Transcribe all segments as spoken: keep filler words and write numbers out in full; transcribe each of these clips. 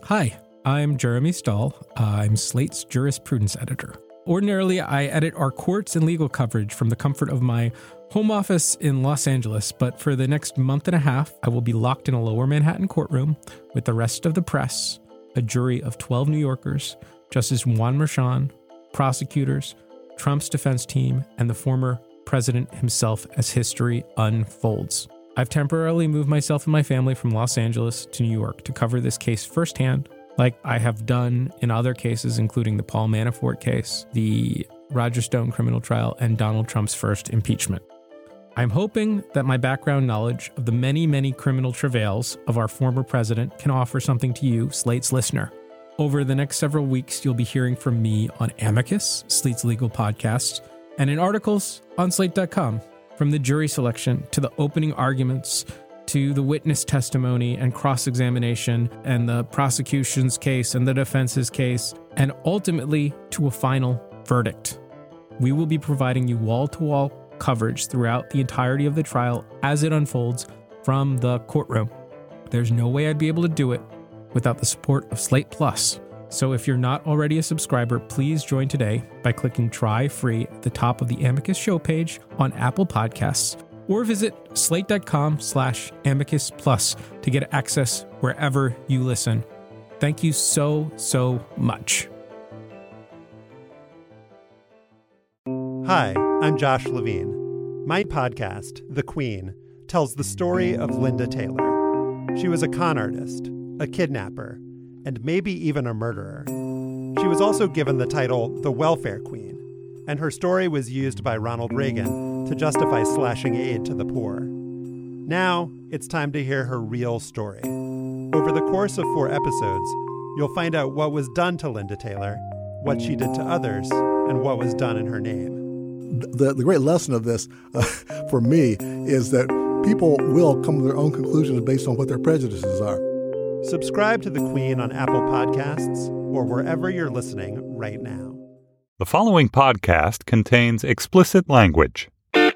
Hi, I'm Jeremy Stahl. Uh, I'm Slate's jurisprudence editor. Ordinarily, I edit our courts and legal coverage from the comfort of my home office in Los Angeles, but for the next month and a half, I will be locked in a lower Manhattan courtroom with the rest of the press, a jury of twelve New Yorkers, Justice Juan Merchan, prosecutors, Trump's defense team, and the former president himself as history unfolds. I've temporarily moved myself and my family from Los Angeles to New York to cover this case firsthand, like I have done in other cases, including the Paul Manafort case, the Roger Stone criminal trial, and Donald Trump's first impeachment. I'm hoping that my background knowledge of the many, many criminal travails of our former president can offer something to you, Slate's listener. Over the next several weeks, you'll be hearing from me on Amicus, Slate's legal podcast, and in articles on slate dot com. From the jury selection to the opening arguments to the witness testimony and cross-examination and the prosecution's case and the defense's case, and ultimately to a final verdict. We will be providing you wall-to-wall coverage throughout the entirety of the trial as it unfolds from the courtroom. There's no way I'd be able to do it without the support of Slate Plus. So if you're not already a subscriber, please join today by clicking Try Free at the top of the Amicus show page on Apple Podcasts, or visit slate.com slash amicus plus to get access wherever you listen. Thank you so, so much. Hi, I'm Josh Levine. My podcast, The Queen, tells the story of Linda Taylor. She was a con artist, a kidnapper, and maybe even a murderer. She was also given the title the Welfare Queen, and her story was used by Ronald Reagan to justify slashing aid to the poor. Now, it's time to hear her real story. Over the course of four episodes, you'll find out what was done to Linda Taylor, what she did to others, and what was done in her name. The, the great lesson of this, uh, for me, is that people will come to their own conclusions based on what their prejudices are. Subscribe to The Queen on Apple Podcasts or wherever you're listening right now. The following podcast contains explicit language.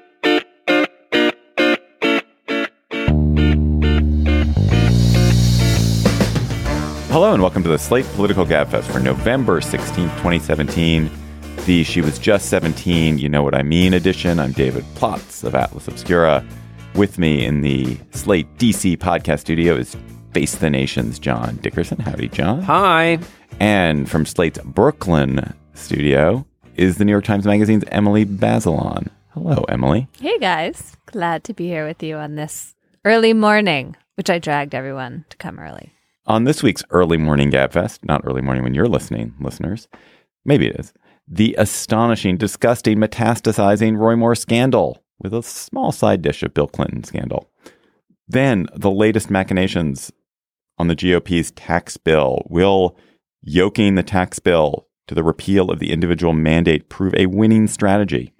Hello and welcome to the Slate Political Gabfest for November sixteenth, twenty seventeen. The She Was Just seventeen, You Know What I Mean edition. I'm David Plotz of Atlas Obscura. With me in the Slate D C podcast studio is Face the Nation's John Dickerson. Howdy, John. Hi. And from Slate's Brooklyn studio is the New York Times Magazine's Emily Bazelon. Hello, Emily. Hey, guys. Glad to be here with you on this early morning, which I dragged everyone to come early. On this week's Early Morning Gabfest, not early morning when you're listening, listeners, maybe it is, the astonishing, disgusting, metastasizing Roy Moore scandal with a small side dish of Bill Clinton scandal. Then the latest machinations on the G O P's tax bill. Will yoking the tax bill to the repeal of the individual mandate prove a winning strategy?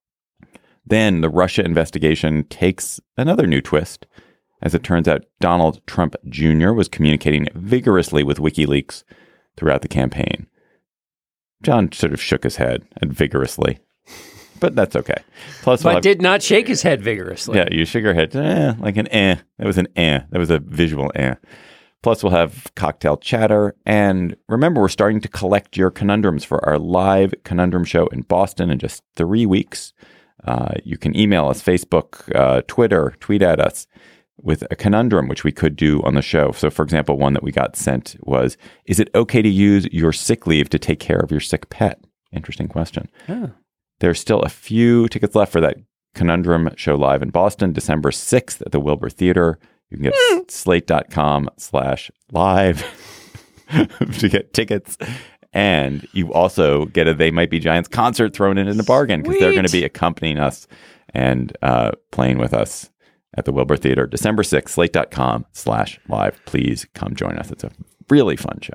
Then the Russia investigation takes another new twist. As it turns out, Donald Trump Junior was communicating vigorously with WikiLeaks throughout the campaign. John sort of shook his head and vigorously, but that's okay. Plus, but we'll have, did not shake his head vigorously. Yeah, you shook your head eh, like an eh. That was an eh. That was a visual eh. Plus, we'll have cocktail chatter. And remember, we're starting to collect your conundrums for our live conundrum show in Boston in just three weeks. Uh, you can email us, Facebook, uh, Twitter, tweet at us with a conundrum, which we could do on the show. So, for example, one that we got sent was, is it okay to use your sick leave to take care of your sick pet? Interesting question. Oh. There's still a few tickets left for that conundrum show live in Boston, December sixth at the Wilbur Theater. You can get mm. slate.com slash live to get tickets. And you also get a They Might Be Giants concert thrown in in a bargain because they're going to be accompanying us and uh, playing with us at the Wilbur Theater, December sixth, slate.com slash live. Please come join us. It's a really fun show.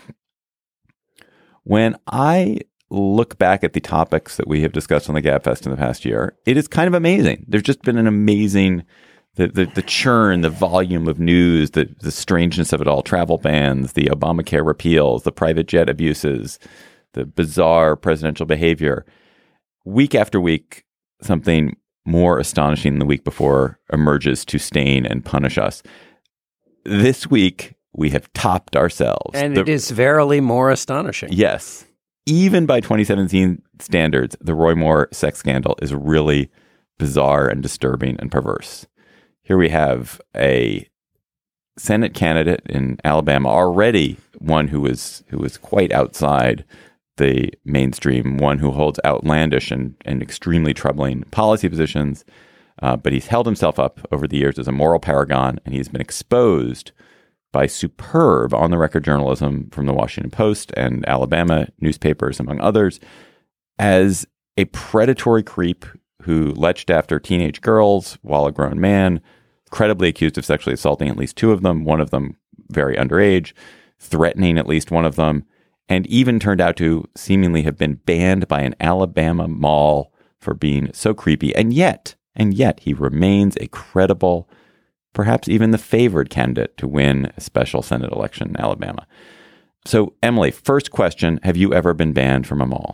When I look back at the topics that we have discussed on the Gabfest in the past year, it is kind of amazing. There's just been an amazing, the the, the churn, the volume of news, the, the strangeness of it all, travel bans, the Obamacare repeals, the private jet abuses, the bizarre presidential behavior. Week after week, something more astonishing than the week before emerges to stain and punish us. This week, we have topped ourselves. And The- it is verily more astonishing. Yes. Even by twenty seventeen standards, the Roy Moore sex scandal is really bizarre and disturbing and perverse. Here we have a Senate candidate in Alabama, already one who was who was quite outside the mainstream, one who holds outlandish and, and extremely troubling policy positions. Uh, but he's held himself up over the years as a moral paragon, and he's been exposed by superb on-the-record journalism from the Washington Post and Alabama newspapers, among others, as a predatory creep who leached after teenage girls while a grown man, credibly accused of sexually assaulting at least two of them, one of them very underage, threatening at least one of them, and even turned out to seemingly have been banned by an Alabama mall for being so creepy. And yet, and yet he remains a credible, perhaps even the favored candidate to win a special Senate election in Alabama. So, Emily, first question, have you ever been banned from a mall?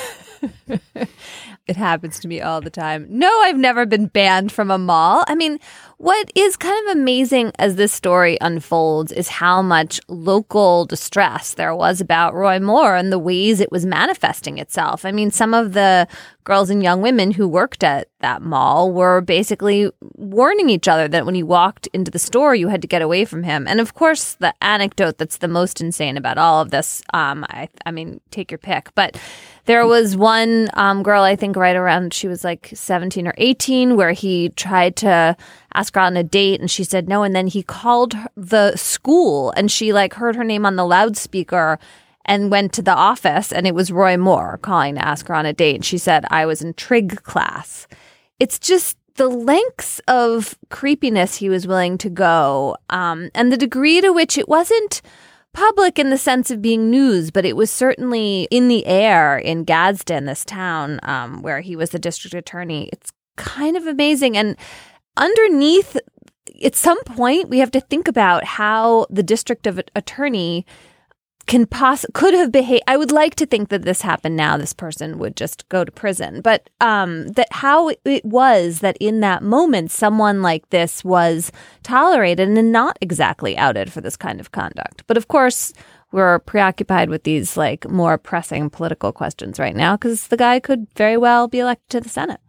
It happens to me all the time. No, I've never been banned from a mall. I mean, what is kind of amazing as this story unfolds is how much local distress there was about Roy Moore and the ways it was manifesting itself. I mean, some of the girls and young women who worked at that mall were basically warning each other that when you walked into the store, you had to get away from him. And of course, the anecdote that's the most insane about all of this, um, I, I mean, take your pick, but there was one um, girl, I think right around, she was like seventeen or eighteen, where he tried to ask her on a date and she said no. And then he called her, the school, and she like heard her name on the loudspeaker and went to the office, and it was Roy Moore calling to ask her on a date. And she said, I was in trig class. It's just the lengths of creepiness he was willing to go, um, and the degree to which it wasn't public in the sense of being news, but it was certainly in the air in Gadsden, this town um, where he was the district attorney. It's kind of amazing. And underneath, at some point, we have to think about how the district of attorney can poss- could have behaved. I would like to think that this happened now. This person would just go to prison. But um, that how it was that in that moment, someone like this was tolerated and not exactly outed for this kind of conduct. But of course, we're preoccupied with these like more pressing political questions right now because the guy could very well be elected to the Senate.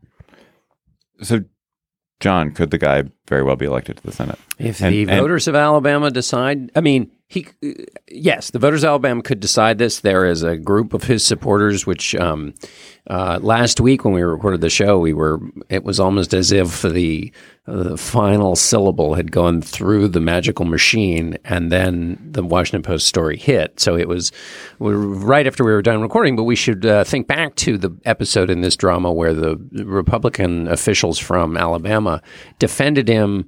So, John, could the guy very well be elected to the Senate? If And- the and- voters of Alabama decide, I mean, he, yes, the voters of Alabama could decide this. There is a group of his supporters, which um, uh, last week when we recorded the show, we were, it was almost as if the, uh, the final syllable had gone through the magical machine and then the Washington Post story hit. So it was we were right after we were done recording, but we should uh, think back to the episode in this drama where the Republican officials from Alabama defended him.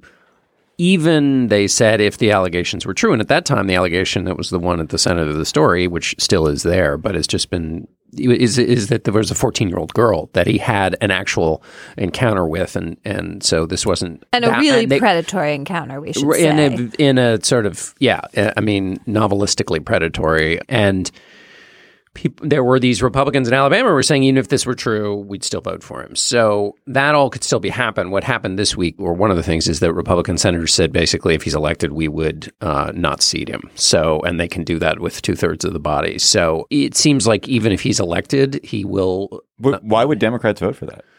Even, they said, if the allegations were true. And at that time, the allegation that was the one at the center of the story, which still is there, but it's just been, is is that there was a fourteen-year-old girl that he had an actual encounter with. And, and so this wasn't... And a that, really and they, predatory encounter, we should in say. a, in a sort of, yeah, I mean, novelistically predatory. And people, there were these Republicans in Alabama who were saying, even if this were true, we'd still vote for him. So that all could still be happen. What happened this week, or one of the things, is that Republican senators said basically if he's elected, we would uh, not seat him. So, and they can do that with two thirds of the body. So it seems like even if he's elected, he will. Wh- Why would Democrats vote for that?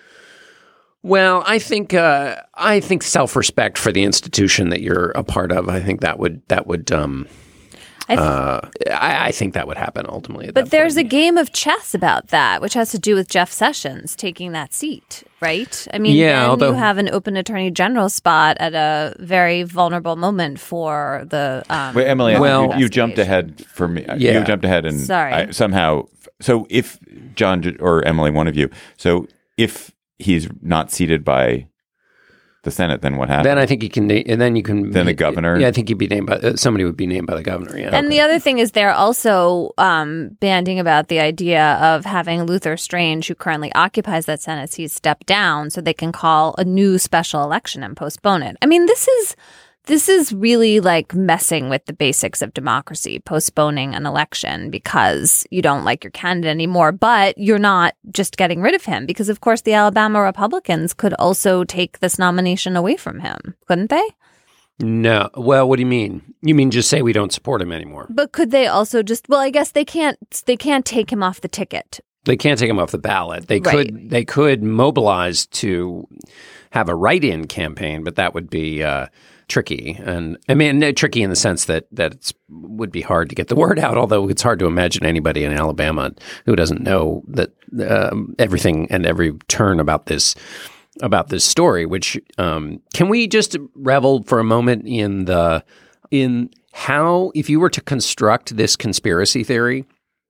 Well, I think uh, I think self-respect for the institution that you're a part of. I think that would that would. Um, I th- Uh, I, I think that would happen ultimately. At But that there's point. a game of chess about that, which has to do with Jeff Sessions taking that seat, right? I mean, Yeah, then although- you have an open attorney general spot at a very vulnerable moment for the. Um, Wait, Emily, Well- you, you jumped ahead for me. Yeah. You jumped ahead and Sorry. I, somehow. So if John j- or Emily, one of you, so if he's not seated by the Senate, then what happens? Then I think you can, na- and then you can. Then the governor? Yeah, I think you'd be named by uh, somebody would be named by the governor. Yeah, And the other thing is they're also um, banding about the idea of having Luther Strange, who currently occupies that Senate seat, step down so they can call a new special election and postpone it. I mean, this is this is really like messing with the basics of democracy, postponing an election because you don't like your candidate anymore, but you're not just getting rid of him because, of course, the Alabama Republicans could also take this nomination away from him, couldn't they? No. Well, what do you mean? You mean just say we don't support him anymore? But could they also just? Well, I guess they can't. They can't take him off the ticket. They can't take him off the ballot. They Right. could. They could mobilize to have a write-in campaign, but that would be uh, tricky. And I mean, tricky in the sense that that it would be hard to get the word out. Although it's hard to imagine anybody in Alabama who doesn't know that um, everything and every turn about this. about this story, which um, can we just revel for a moment in the in how, if you were to construct this conspiracy theory,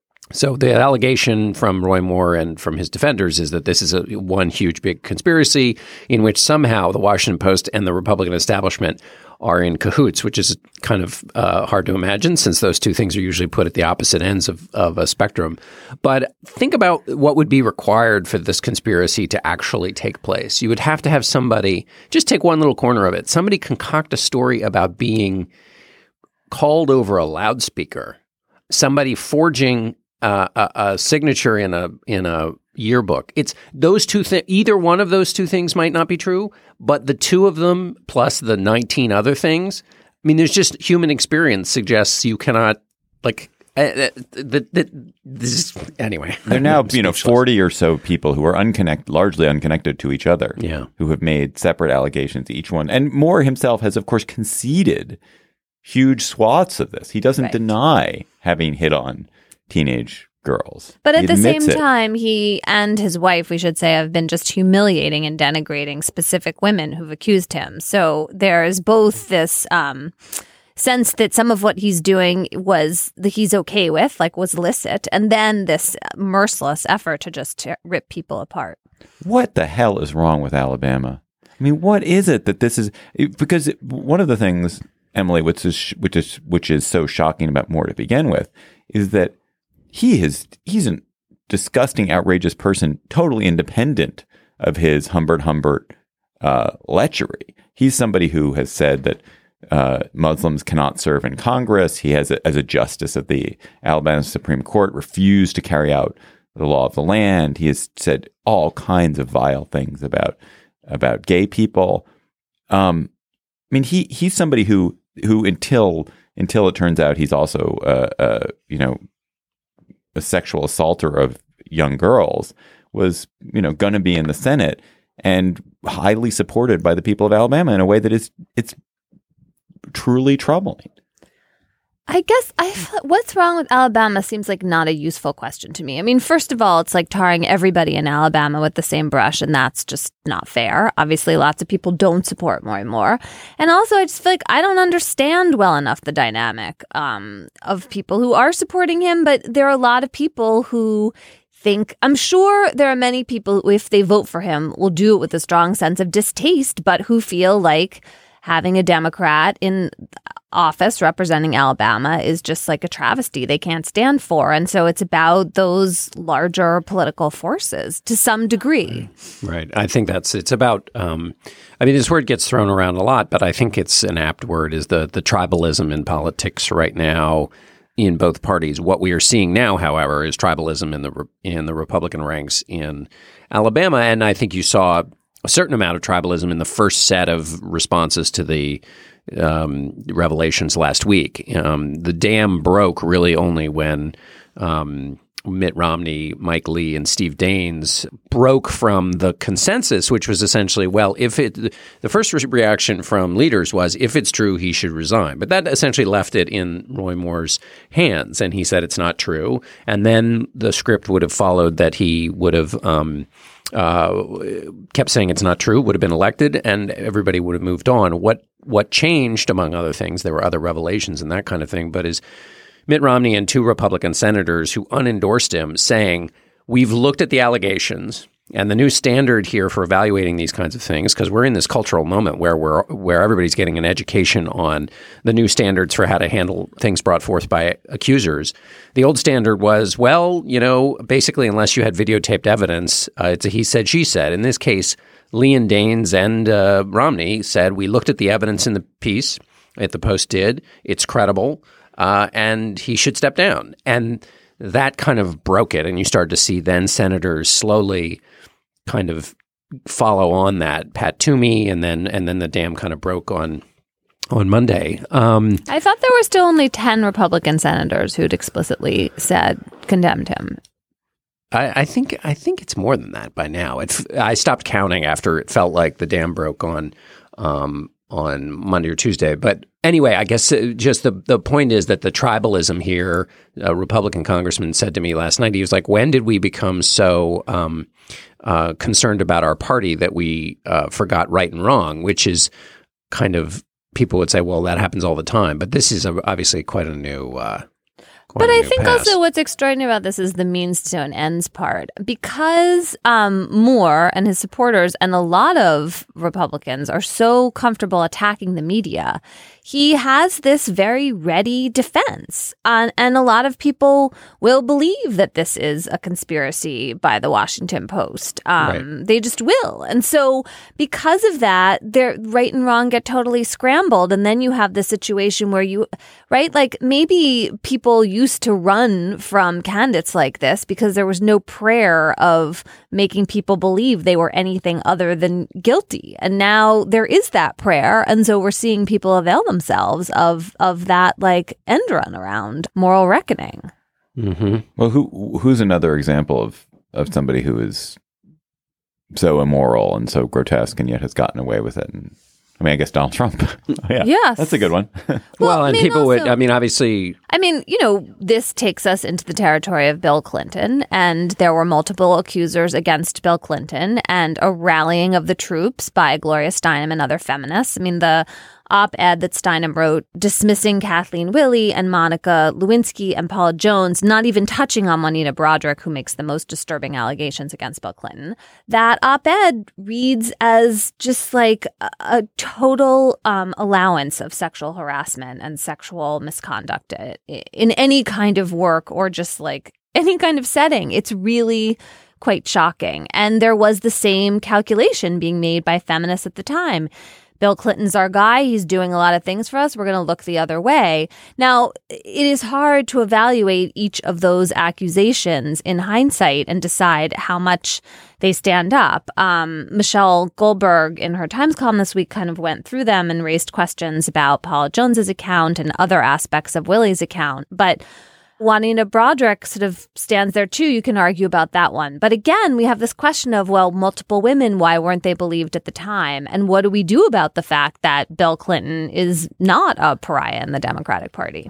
so the allegation from Roy Moore and from his defenders is that this is a one huge big conspiracy in which somehow the Washington Post and the Republican establishment are in cahoots, which is kind of uh, hard to imagine since those two things are usually put at the opposite ends of, of a spectrum. But think about what would be required for this conspiracy to actually take place. You would have to have somebody, just take one little corner of it, somebody concoct a story about being called over a loudspeaker, somebody forging uh, a, a signature in a in a yearbook. It's those two things. Either one of those two things might not be true, but the two of them plus the nineteen other things. I mean, there's just human experience suggests you cannot like. Uh, the, the, this, anyway, there are now you know forty or so people who are unconnected, largely unconnected to each other. Yeah. Who have made separate allegations, each one, and Moore himself has, of course, conceded huge swaths of this. He doesn't Right. deny having hit on teenage girls. But at He the same admits it. time, he and his wife, we should say, have been just humiliating and denigrating specific women who've accused him. So there's both this um, sense that some of what he's doing was that he's okay with, like was illicit, and then this merciless effort to just to rip people apart. What the hell is wrong with Alabama? I mean, what is it that this is? Because one of the things, Emily, which is which is which is so shocking about Moore to begin with, is that he is he's a disgusting, outrageous person, totally independent of his Humbert Humbert uh, lechery. He's somebody who has said that uh, Muslims cannot serve in Congress. He has, a, as a justice of the Alabama Supreme Court, refused to carry out the law of the land. He has said all kinds of vile things about about gay people. Um, I mean, he he's somebody who who until until it turns out he's also uh, uh, you know. a sexual assaulter of young girls, was, you know, going to be in the Senate and highly supported by the people of Alabama in a way that is, it's truly troubling. I guess I feel- what's wrong with Alabama seems like not a useful question to me. I mean, first of all, it's like tarring everybody in Alabama with the same brush, and that's just not fair. Obviously, lots of people don't support more and more. And also, I just feel like I don't understand well enough the dynamic um, of people who are supporting him, but there are a lot of people who think, I'm sure there are many people who, if they vote for him, will do it with a strong sense of distaste, but who feel like having a Democrat in office representing Alabama is just like a travesty they can't stand for. And so it's about those larger political forces to some degree. Right. I think that's, it's about, um, I mean, this word gets thrown around a lot, but I think it's an apt word, is the, the tribalism in politics right now in both parties. What we are seeing now, however, is tribalism in the, in the Republican ranks in Alabama. And I think you saw a certain amount of tribalism in the first set of responses to the um, revelations last week. Um, the dam broke really only when um, Mitt Romney, Mike Lee, and Steve Daines broke from the consensus, which was essentially, well, if it, the first re- reaction from leaders was, if it's true, he should resign. But that essentially left it in Roy Moore's hands, and he said it's not true. And then the script would have followed that he would have um, uh, kept saying it's not true, would have been elected, and everybody would have moved on. What what changed, among other things, there were other revelations and that kind of thing, but is Mitt Romney and two Republican senators who unendorsed him saying, we've looked at the allegations and the new standard here for evaluating these kinds of things, because we're in this cultural moment where we're where everybody's getting an education on the new standards for how to handle things brought forth by accusers. The old standard was, well, you know, basically, unless you had videotaped evidence, uh, it's a he said, she said. In this case, Lee and Daines and uh, Romney said, we looked at the evidence in the piece, that the Post did, it's credible, uh, and he should step down. And that kind of broke it, and you started to see then senators slowly kind of follow on that. Pat Toomey, and then and then the dam kind of broke on on Monday. Um, I thought there were still only ten Republican senators who'd explicitly said, condemned him. I, I think I think it's more than that by now. It's, I stopped counting after it felt like the dam broke on um, on Monday or Tuesday. But anyway, I guess just the, the point is that the tribalism here, a Republican congressman said to me last night, he was like, when did we become so um, uh, concerned about our party that we uh, forgot right and wrong, which is kind of, people would say, well, that happens all the time. But this is a, obviously quite a new uh But I think past. also what's extraordinary about this is the means to an ends part. Because um, Moore and his supporters and a lot of Republicans are so comfortable attacking the media, he has this very ready defense. Uh, and a lot of people will believe that this is a conspiracy by the Washington Post. Um, right. They just will. And so because of that, their right and wrong get totally scrambled. And then you have this situation where you, right, like maybe people used to run from candidates like this because there was no prayer of making people believe they were anything other than guilty. And now there is that prayer. And so we're seeing people avail themselves of of that like end run around moral reckoning. Mm-hmm. Well, who who's another example of, of somebody who is so immoral and so grotesque and yet has gotten away with it? And I mean, I guess Donald Trump. oh, yeah, yes. That's a good one. well, well, and people also, would, I mean, obviously. I mean, you know, this takes us into the territory of Bill Clinton, and there were multiple accusers against Bill Clinton and a rallying of the troops by Gloria Steinem and other feminists. I mean, the op-ed that Steinem wrote dismissing Kathleen Willey and Monica Lewinsky and Paula Jones, not even touching on Juanita Broaddrick, who makes the most disturbing allegations against Bill Clinton. That op-ed reads as just like a, a total um, allowance of sexual harassment and sexual misconduct in any kind of work or just like any kind of setting. It's really quite shocking. And there was the same calculation being made by feminists at the time. Bill Clinton's our guy. He's doing a lot of things for us. We're going to look the other way. Now, it is hard to evaluate each of those accusations in hindsight and decide how much they stand up. Um, Michelle Goldberg, in her Times column this week, kind of went through them and raised questions about Paula Jones's account and other aspects of Willie's account. But Juanita Broaddrick sort of stands there too. You can argue about that one. But again, we have this question of, well, multiple women, why weren't they believed at the time? And what do we do about the fact that Bill Clinton is not a pariah in the Democratic Party?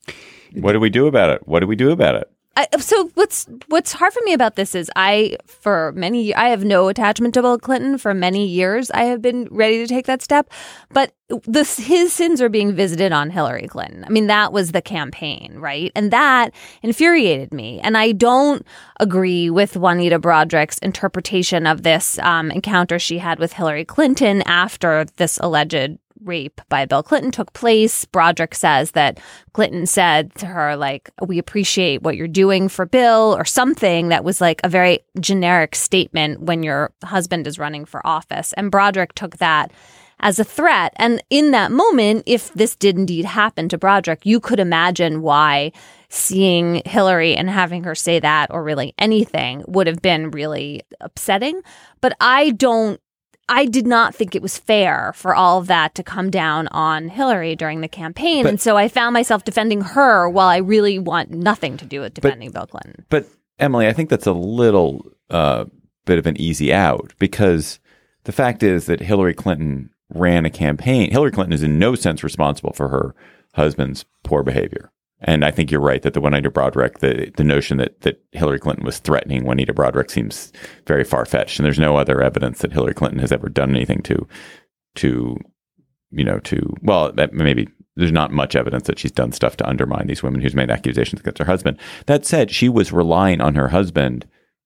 What do we do about it? What do we do about it? I, so what's what's hard for me about this is I, for many, I have no attachment to Bill Clinton. For many years, I have been ready to take that step. But this, his sins are being visited on Hillary Clinton. I mean, that was the campaign, right? And that infuriated me. And I don't agree with Juanita Broaddrick's interpretation of this um, encounter she had with Hillary Clinton after this alleged rape by Bill Clinton took place. Broaddrick says that Clinton said to her, like, we appreciate what you're doing for Bill, or something that was like a very generic statement when your husband is running for office. And Broaddrick took that as a threat. And in that moment, if this did indeed happen to Broaddrick, you could imagine why seeing Hillary and having her say that, or really anything, would have been really upsetting. But I don't I did not think it was fair for all of that to come down on Hillary during the campaign. But, and so I found myself defending her while I really want nothing to do with defending but, Bill Clinton. But, Emily, I think that's a little uh, bit of an easy out, because the fact is that Hillary Clinton ran a campaign. Hillary Clinton is in no sense responsible for her husband's poor behavior. And I think you're right that the Juanita Broaddrick, the, the notion that, that Hillary Clinton was threatening Juanita Broaddrick seems very far-fetched. And there's no other evidence that Hillary Clinton has ever done anything to, to, you know, to, well, maybe there's not much evidence that she's done stuff to undermine these women who's made accusations against her husband. That said, she was relying on her husband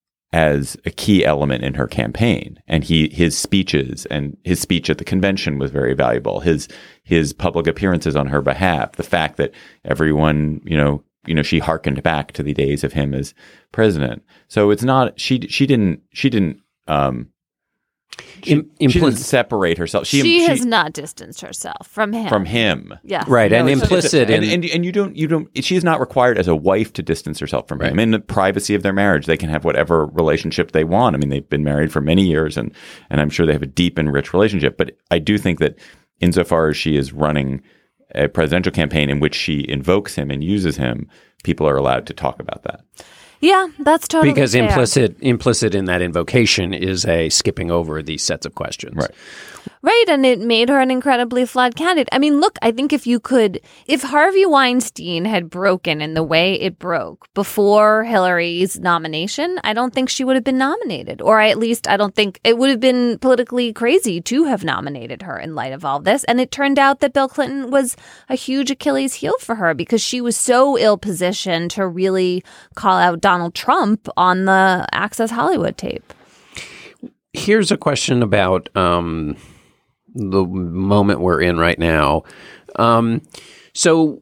as a key element in her campaign. And he, his speeches and his speech at the convention was very valuable. His, his public appearances on her behalf, the fact that everyone, you know, you know, she hearkened back to the days of him as president. So it's not, she, she didn't, she didn't, um, She, Im- impl- she didn't separate herself. She, she has she, not distanced herself from him. From him, yeah, right. No, and implicit, and, and and you don't, you don't. She is not required as a wife to distance herself from right. him. In the privacy of their marriage, they can have whatever relationship they want. I mean, they've been married for many years, and and I'm sure they have a deep and rich relationship. But I do think that insofar as she is running a presidential campaign in which she invokes him and uses him, people are allowed to talk about that. Yeah, that's totally because fair. implicit implicit in that invocation is a skipping over these sets of questions. Right. Right, and it made her an incredibly flawed candidate. I mean, look, I think if you could, if Harvey Weinstein had broken in the way it broke before Hillary's nomination, I don't think she would have been nominated. Or at least I don't think it would have been politically crazy to have nominated her in light of all this. And it turned out that Bill Clinton was a huge Achilles heel for her because she was so ill-positioned to really call out Donald Trump on the Access Hollywood tape. Here's a question about um, the moment we're in right now. Um, so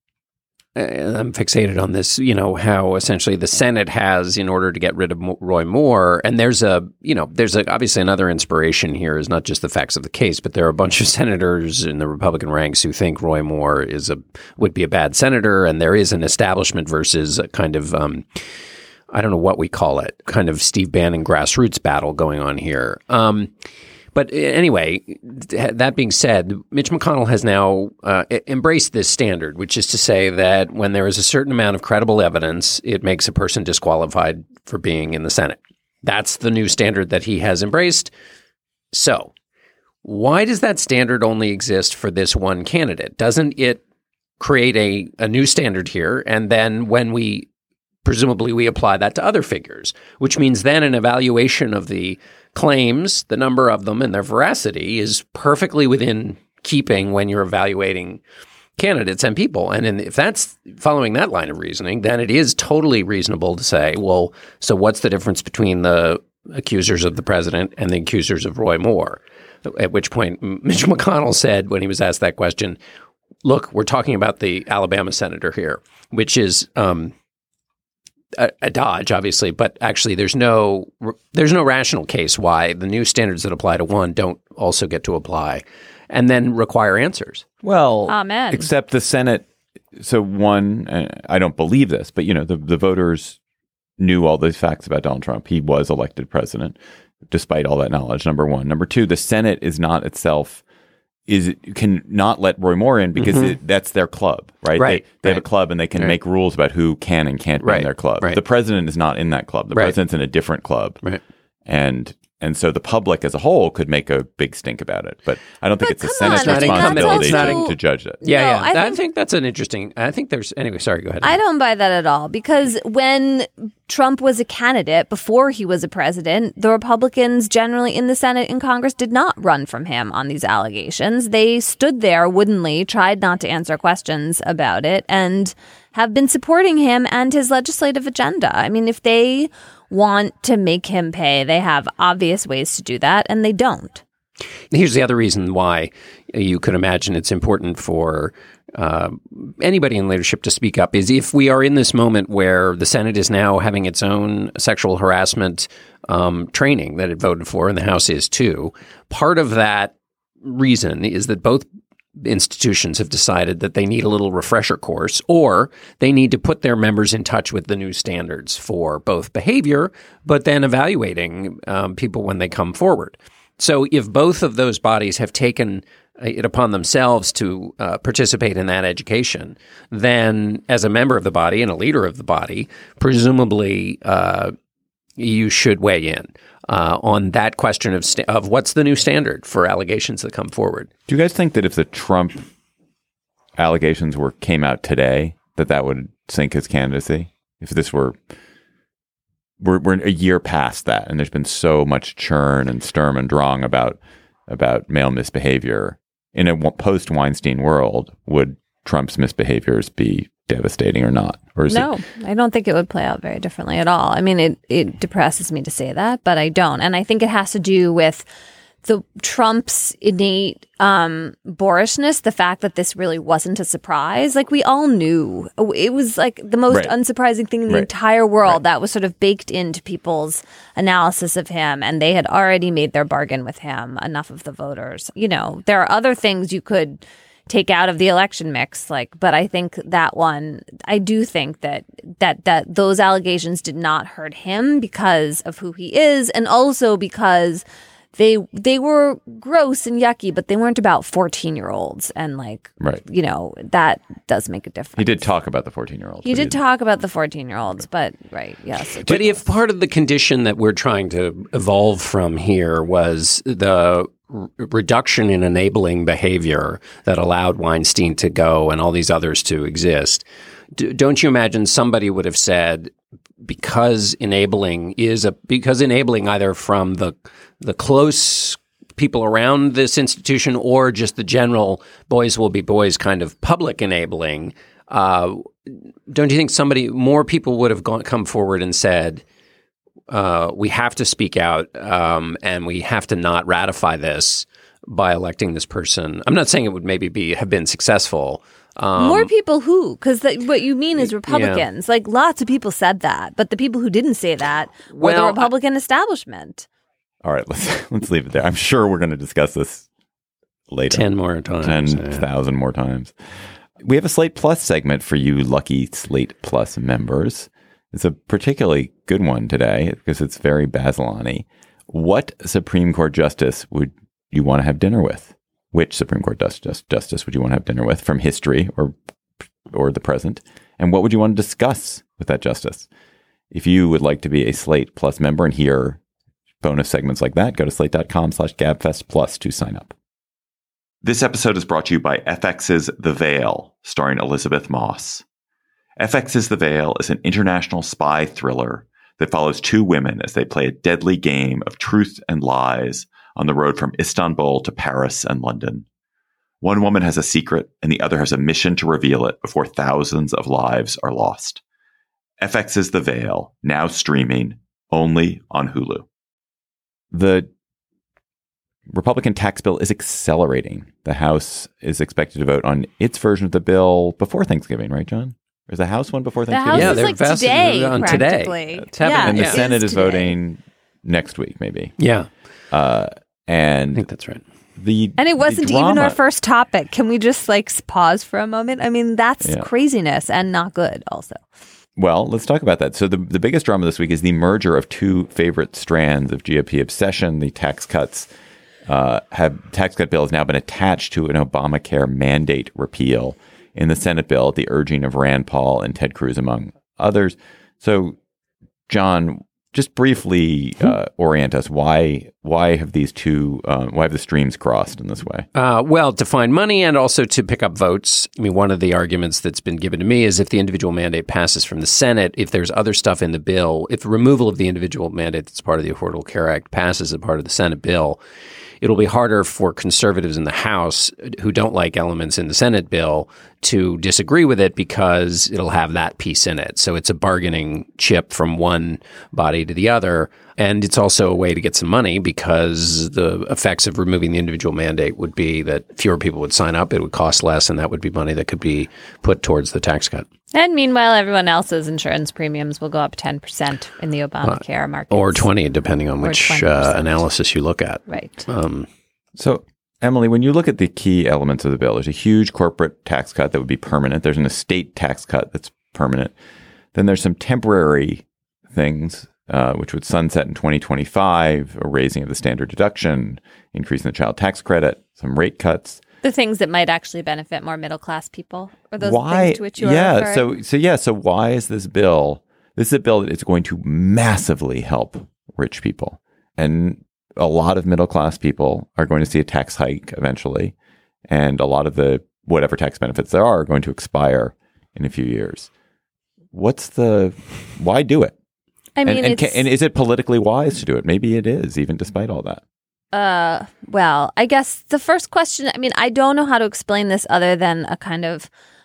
uh, I'm fixated on this, you know, how essentially the Senate has, in order to get rid of Mo- Roy Moore, and there's a, you know, there's a, obviously another inspiration here is not just the facts of the case, but there are a bunch of senators in the Republican ranks who think Roy Moore is a would be a bad senator, and there is an establishment versus a kind of um, I don't know what we call it, kind of Steve Bannon grassroots battle going on here. Um, but anyway, that being said, Mitch McConnell has now uh, embraced this standard, which is to say that when there is a certain amount of credible evidence, it makes a person disqualified for being in the Senate. That's the new standard that he has embraced. So why does that standard only exist for this one candidate? Doesn't it create a, a new standard here? And then when we presumably we apply that to other figures, which means then an evaluation of the claims, the number of them and their veracity is perfectly within keeping when you're evaluating candidates and people. And in, if that's following that line of reasoning, then it is totally reasonable to say, well, so what's the difference between the accusers of the president and the accusers of Roy Moore? At which point Mitch McConnell said when he was asked that question, look, we're talking about the Alabama senator here, which is um, A, a dodge, obviously, but actually there's no there's no rational case why the new standards that apply to one don't also get to apply and then require answers. Well, Amen. Except the Senate. So one, uh, I don't believe this, but you know, the, the voters knew all these facts about Donald Trump. He was elected president, despite all that knowledge. Number one. Number two, the Senate is not itself. Is can not let Roy Moore in because mm-hmm. it, that's their club, right? Right. They, they right. have a club and they can right. make rules about who can and can't be right. in their club. Right. The president is not in that club. The right. president's in a different club. Right. And and so the public as a whole could make a big stink about it. But I don't think but it's the come Senate's on, responsibility also, to judge it. Yeah, no, yeah. I I think, think that's an interesting. I think there's anyway. Sorry, go ahead. I don't buy that at all because when Trump was a candidate before he was a president, the Republicans generally in the Senate and Congress did not run from him on these allegations. They stood there woodenly, tried not to answer questions about it, and have been supporting him and his legislative agenda. I mean, if they want to make him pay, they have obvious ways to do that, and they don't. Here's the other reason why you could imagine it's important for uh, anybody in leadership to speak up is if we are in this moment where the Senate is now having its own sexual harassment um, training that it voted for, and the House is too. Part of that reason is that both institutions have decided that they need a little refresher course, or they need to put their members in touch with the new standards for both behavior, but then evaluating um, people when they come forward. So if both of those bodies have taken it upon themselves to uh, participate in that education, then as a member of the body and a leader of the body, presumably uh, you should weigh in uh, on that question of sta- of what's the new standard for allegations that come forward. Do you guys think that if the Trump allegations were came out today, that that would sink his candidacy? If this were, we're, we're a year past that, and there's been so much churn and Sturm and Drang about about male misbehavior in a post Weinstein world, would Trump's misbehaviors be devastating or not? Or is no, it- I don't think it would play out very differently at all. I mean, it, it depresses me to say that, but I don't. And I think it has to do with the Trump's innate um, boorishness, the fact that this really wasn't a surprise. Like, we all knew. It was like the most Right. unsurprising thing in the Right. entire world Right. that was sort of baked into people's analysis of him. And they had already made their bargain with him, enough of the voters. You know, there are other things you could take out of the election mix, like, but I think that one, I do think that that that those allegations did not hurt him because of who he is, and also because they they were gross and yucky, but they weren't about fourteen-year-olds. And, like, right. you know, that does make a difference. He did talk about the fourteen-year-olds. He did talk about the fourteen-year-olds, but, right, yes. But if part of the condition that we're trying to evolve from here was the r- reduction in enabling behavior that allowed Weinstein to go and all these others to exist, d- don't you imagine somebody would have said, because enabling is a because enabling either from the the close people around this institution or just the general boys will be boys kind of public enabling, uh, don't you think somebody more people would have gone, come forward and said, uh, we have to speak out um, and we have to not ratify this by electing this person? I'm not saying it would maybe be have been successful. Um, More people who? Because what you mean is Republicans. Yeah. Like, lots of people said that, but the people who didn't say that were well, the Republican I, establishment. All right, let's let's leave it there. I'm sure we're going to discuss this later. Ten more times. Ten thousand yeah. more times. We have a Slate Plus segment for you lucky Slate Plus members. It's a particularly good one today because it's very Basilani. What Supreme Court justice would you want to have dinner with? Which Supreme Court justice, justice would you want to have dinner with from history or or the present? And what would you want to discuss with that justice? If you would like to be a Slate Plus member and hear bonus segments like that, go to slate.com slash gabfest plus to sign up. This episode is brought to you by F X's The Veil, starring Elizabeth Moss. F X's The Veil is an international spy thriller that follows two women as they play a deadly game of truth and lies on the road from Istanbul to Paris and London. One woman has a secret and the other has a mission to reveal it before thousands of lives are lost. F X's The Veil, now streaming only on Hulu. The Republican tax bill is accelerating. The House is expected to vote on its version of the bill before Thanksgiving, right, John? Is the House one before Thanksgiving? The House yeah, is like today, on practically. Today. It's happening. Yeah, and the yeah. Senate is, is voting next week, maybe. Yeah. Uh, and I think that's right. The And it wasn't the drama, even our first topic. Can we just like pause for a moment? I mean, that's yeah. craziness and not good also. Well, let's talk about that. So the, the biggest drama this week is the merger of two favorite strands of G O P obsession. The tax cuts uh, have tax cut bill has now been attached to an Obamacare mandate repeal in the Senate bill at the urging of Rand Paul and Ted Cruz, among others. So, John, just briefly uh, orient us. Why why have these two, uh, why have the streams crossed in this way? Uh, well, to find money and also to pick up votes. I mean, one of the arguments that's been given to me is if the individual mandate passes from the Senate, if there's other stuff in the bill, if the removal of the individual mandate that's part of the Affordable Care Act passes as part of the Senate bill, it'll be harder for conservatives in the House who don't like elements in the Senate bill to disagree with it because it'll have that piece in it. So it's a bargaining chip from one body to the other. And it's also a way to get some money because the effects of removing the individual mandate would be that fewer people would sign up. It would cost less, and that would be money that could be put towards the tax cut. And meanwhile, everyone else's insurance premiums will go up ten percent in the Obamacare market. Or twenty, depending on which uh, analysis you look at. Right. Um, so, Emily, when you look at the key elements of the bill, there's a huge corporate tax cut that would be permanent. There's an estate tax cut that's permanent. Then there's some temporary things, uh, which would sunset in twenty twenty-five, a raising of the standard deduction, increasing the child tax credit, some rate cuts. The things that might actually benefit more middle class people, or those why, things to which you are yeah, referring? so so yeah, so why is this bill? This is a bill that is going to massively help rich people, and a lot of middle class people are going to see a tax hike eventually, and a lot of the whatever tax benefits there are are going to expire in a few years. What's the why do it? I mean, and, and, it's, can, and is it politically wise to do it? Maybe it is, even despite all that. Uh, well, I guess the first question, I mean, I don't know how to explain this other than a kind of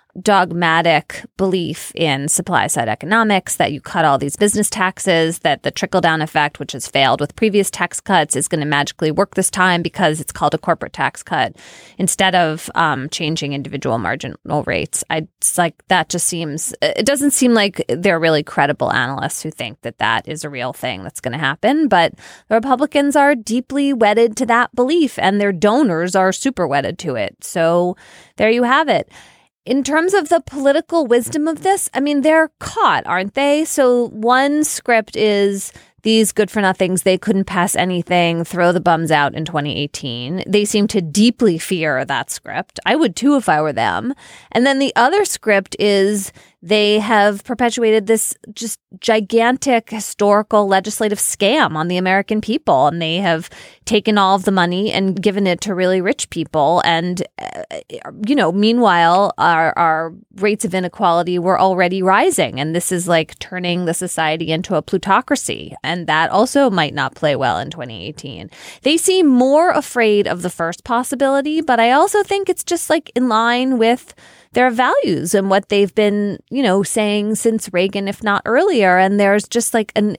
dogmatic belief in supply side economics, that you cut all these business taxes, that the trickle down effect, which has failed with previous tax cuts, is going to magically work this time because it's called a corporate tax cut instead of um, changing individual marginal rates. I, it's like that just seems, it doesn't seem like they're really credible analysts who think that that is a real thing that's going to happen. But the Republicans are deeply wedded to that belief, and their donors are super wedded to it. So there you have it. In terms of the political wisdom of this, I mean, they're caught, aren't they? So one script is these good-for-nothings, they couldn't pass anything, throw the bums out in twenty eighteen. They seem to deeply fear that script. I would too if I were them. And then the other script is they have perpetuated this just gigantic historical legislative scam on the American people. And they have taken all of the money and given it to really rich people. And, uh, you know, meanwhile, our, our rates of inequality were already rising. And this is like turning the society into a plutocracy. And that also might not play well in twenty eighteen. They seem more afraid of the first possibility, but I also think it's just like in line with their values and what they've been, you know, saying since Reagan, if not earlier. And there's just like an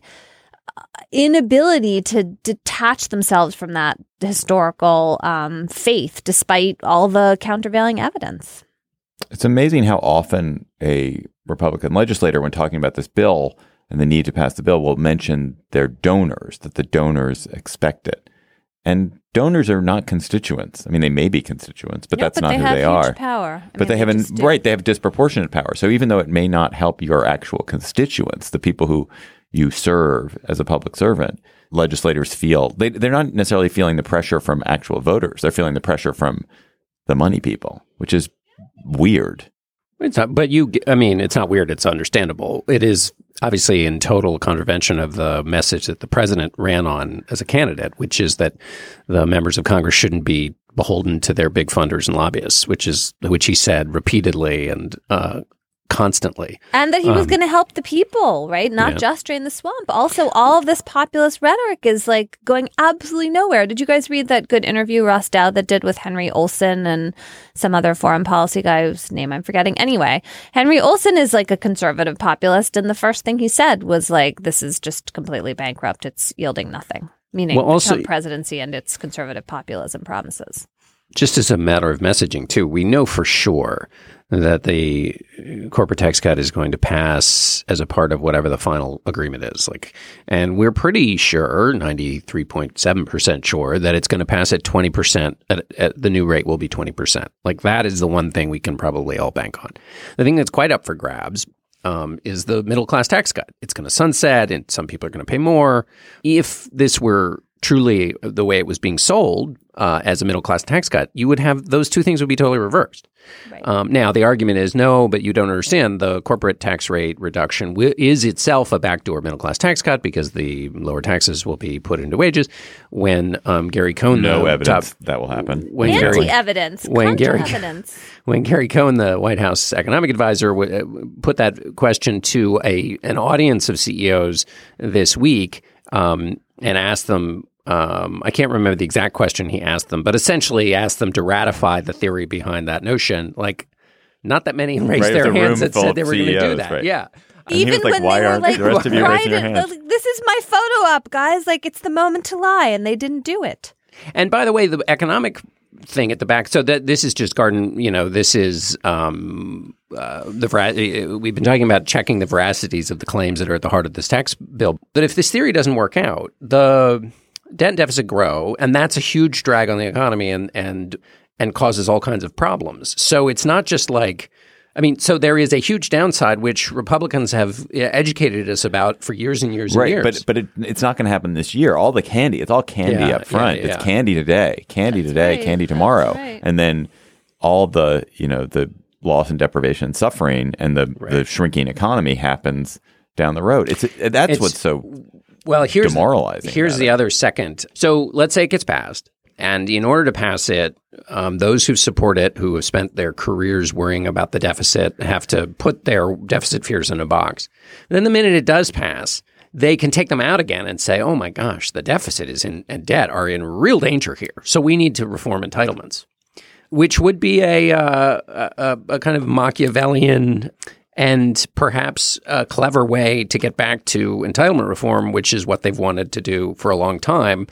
inability to detach themselves from that historical um, faith, despite all the countervailing evidence. It's amazing how often a Republican legislator, when talking about this bill and the need to pass the bill, will mention their donors, that the donors expect it. And donors are not constituents. I mean, they may be constituents, but yeah, that's but not they who have they huge are. Power. I but mean, they, they have, just an, do. right, they have disproportionate power. So even though it may not help your actual constituents, the people who you serve as a public servant, legislators feel, they, they're not necessarily feeling the pressure from actual voters. They're feeling the pressure from the money people, which is weird. It's not, but you, I mean, it's not weird. It's understandable. It is obviously in total contravention of the message that the president ran on as a candidate, which is that the members of Congress shouldn't be beholden to their big funders and lobbyists, which is which he said repeatedly and uh, constantly. And that he was Um, going to help the people, right? Not yeah. just drain the swamp. Also, all of this populist rhetoric is like going absolutely nowhere. Did you guys read that good interview Ross Dowd that did with Henry Olsen and some other foreign policy guy whose name I'm forgetting? Anyway, Henry Olsen is like a conservative populist. And the first thing he said was like, this is just completely bankrupt. It's yielding nothing, meaning Well, also- the Trump presidency and its conservative populism promises. Just as a matter of messaging, too, we know for sure that the corporate tax cut is going to pass as a part of whatever the final agreement is. Like, and we're pretty sure, ninety-three point seven percent sure, that it's going to pass at twenty percent. At, at the new rate will be twenty percent. Like, that is the one thing we can probably all bank on. The thing that's quite up for grabs um, is the middle class tax cut. It's going to sunset, and some people are going to pay more. If this were truly the way it was being sold uh, as a middle-class tax cut, you would have those two things would be totally reversed. Right. Um, now, the argument is, no, but you don't understand. The corporate tax rate reduction w- is itself a backdoor middle-class tax cut because the lower taxes will be put into wages. When um, Gary Cohn, No the evidence top- that will happen. When Gary, Anti-evidence. when Gary- Contra-evidence. when Gary Cohn, the White House economic advisor, w- put that question to a an audience of C E Os this week um, and asked them, Um, I can't remember the exact question he asked them, but essentially asked them to ratify the theory behind that notion. Like, not that many raised Right, their it's a hands room that full said of they were going to do C E Os, that. right. Yeah. And he Even was like, when why they were aren't like, the rest of you right, raising your hands? like, this is my photo op, guys. Like, it's the moment to lie, and they didn't do it. And by the way, the economic thing at the back, so that this is just garden, you know, this is um, uh, the vera- we've been talking about checking the veracities of the claims that are at the heart of this tax bill. But if this theory doesn't work out, the debt and deficit grow, and that's a huge drag on the economy and and and causes all kinds of problems. So it's not just like, I mean, so there is a huge downside, which Republicans have educated us about for years and years Right, and years. but but it, it's not going to happen this year. All the candy, it's all candy Yeah, up front. yeah, yeah. It's candy today, candy That's today, right. candy tomorrow, That's right. and then all the you know the loss and deprivation and suffering and the the Right. shrinking economy happens down the road. It's that's It's- what's so Well, here's demoralizing Here's about the it. other second. So let's say it gets passed, and in order to pass it, um, those who support it, who have spent their careers worrying about the deficit, have to put their deficit fears in a box. Then the minute it does pass, they can take them out again and say, "Oh my gosh, the deficit is in and debt are in real danger here. So we need to reform entitlements," which would be a uh, a, a kind of Machiavellian and perhaps a clever way to get back to entitlement reform, which is what they've wanted to do for a long time,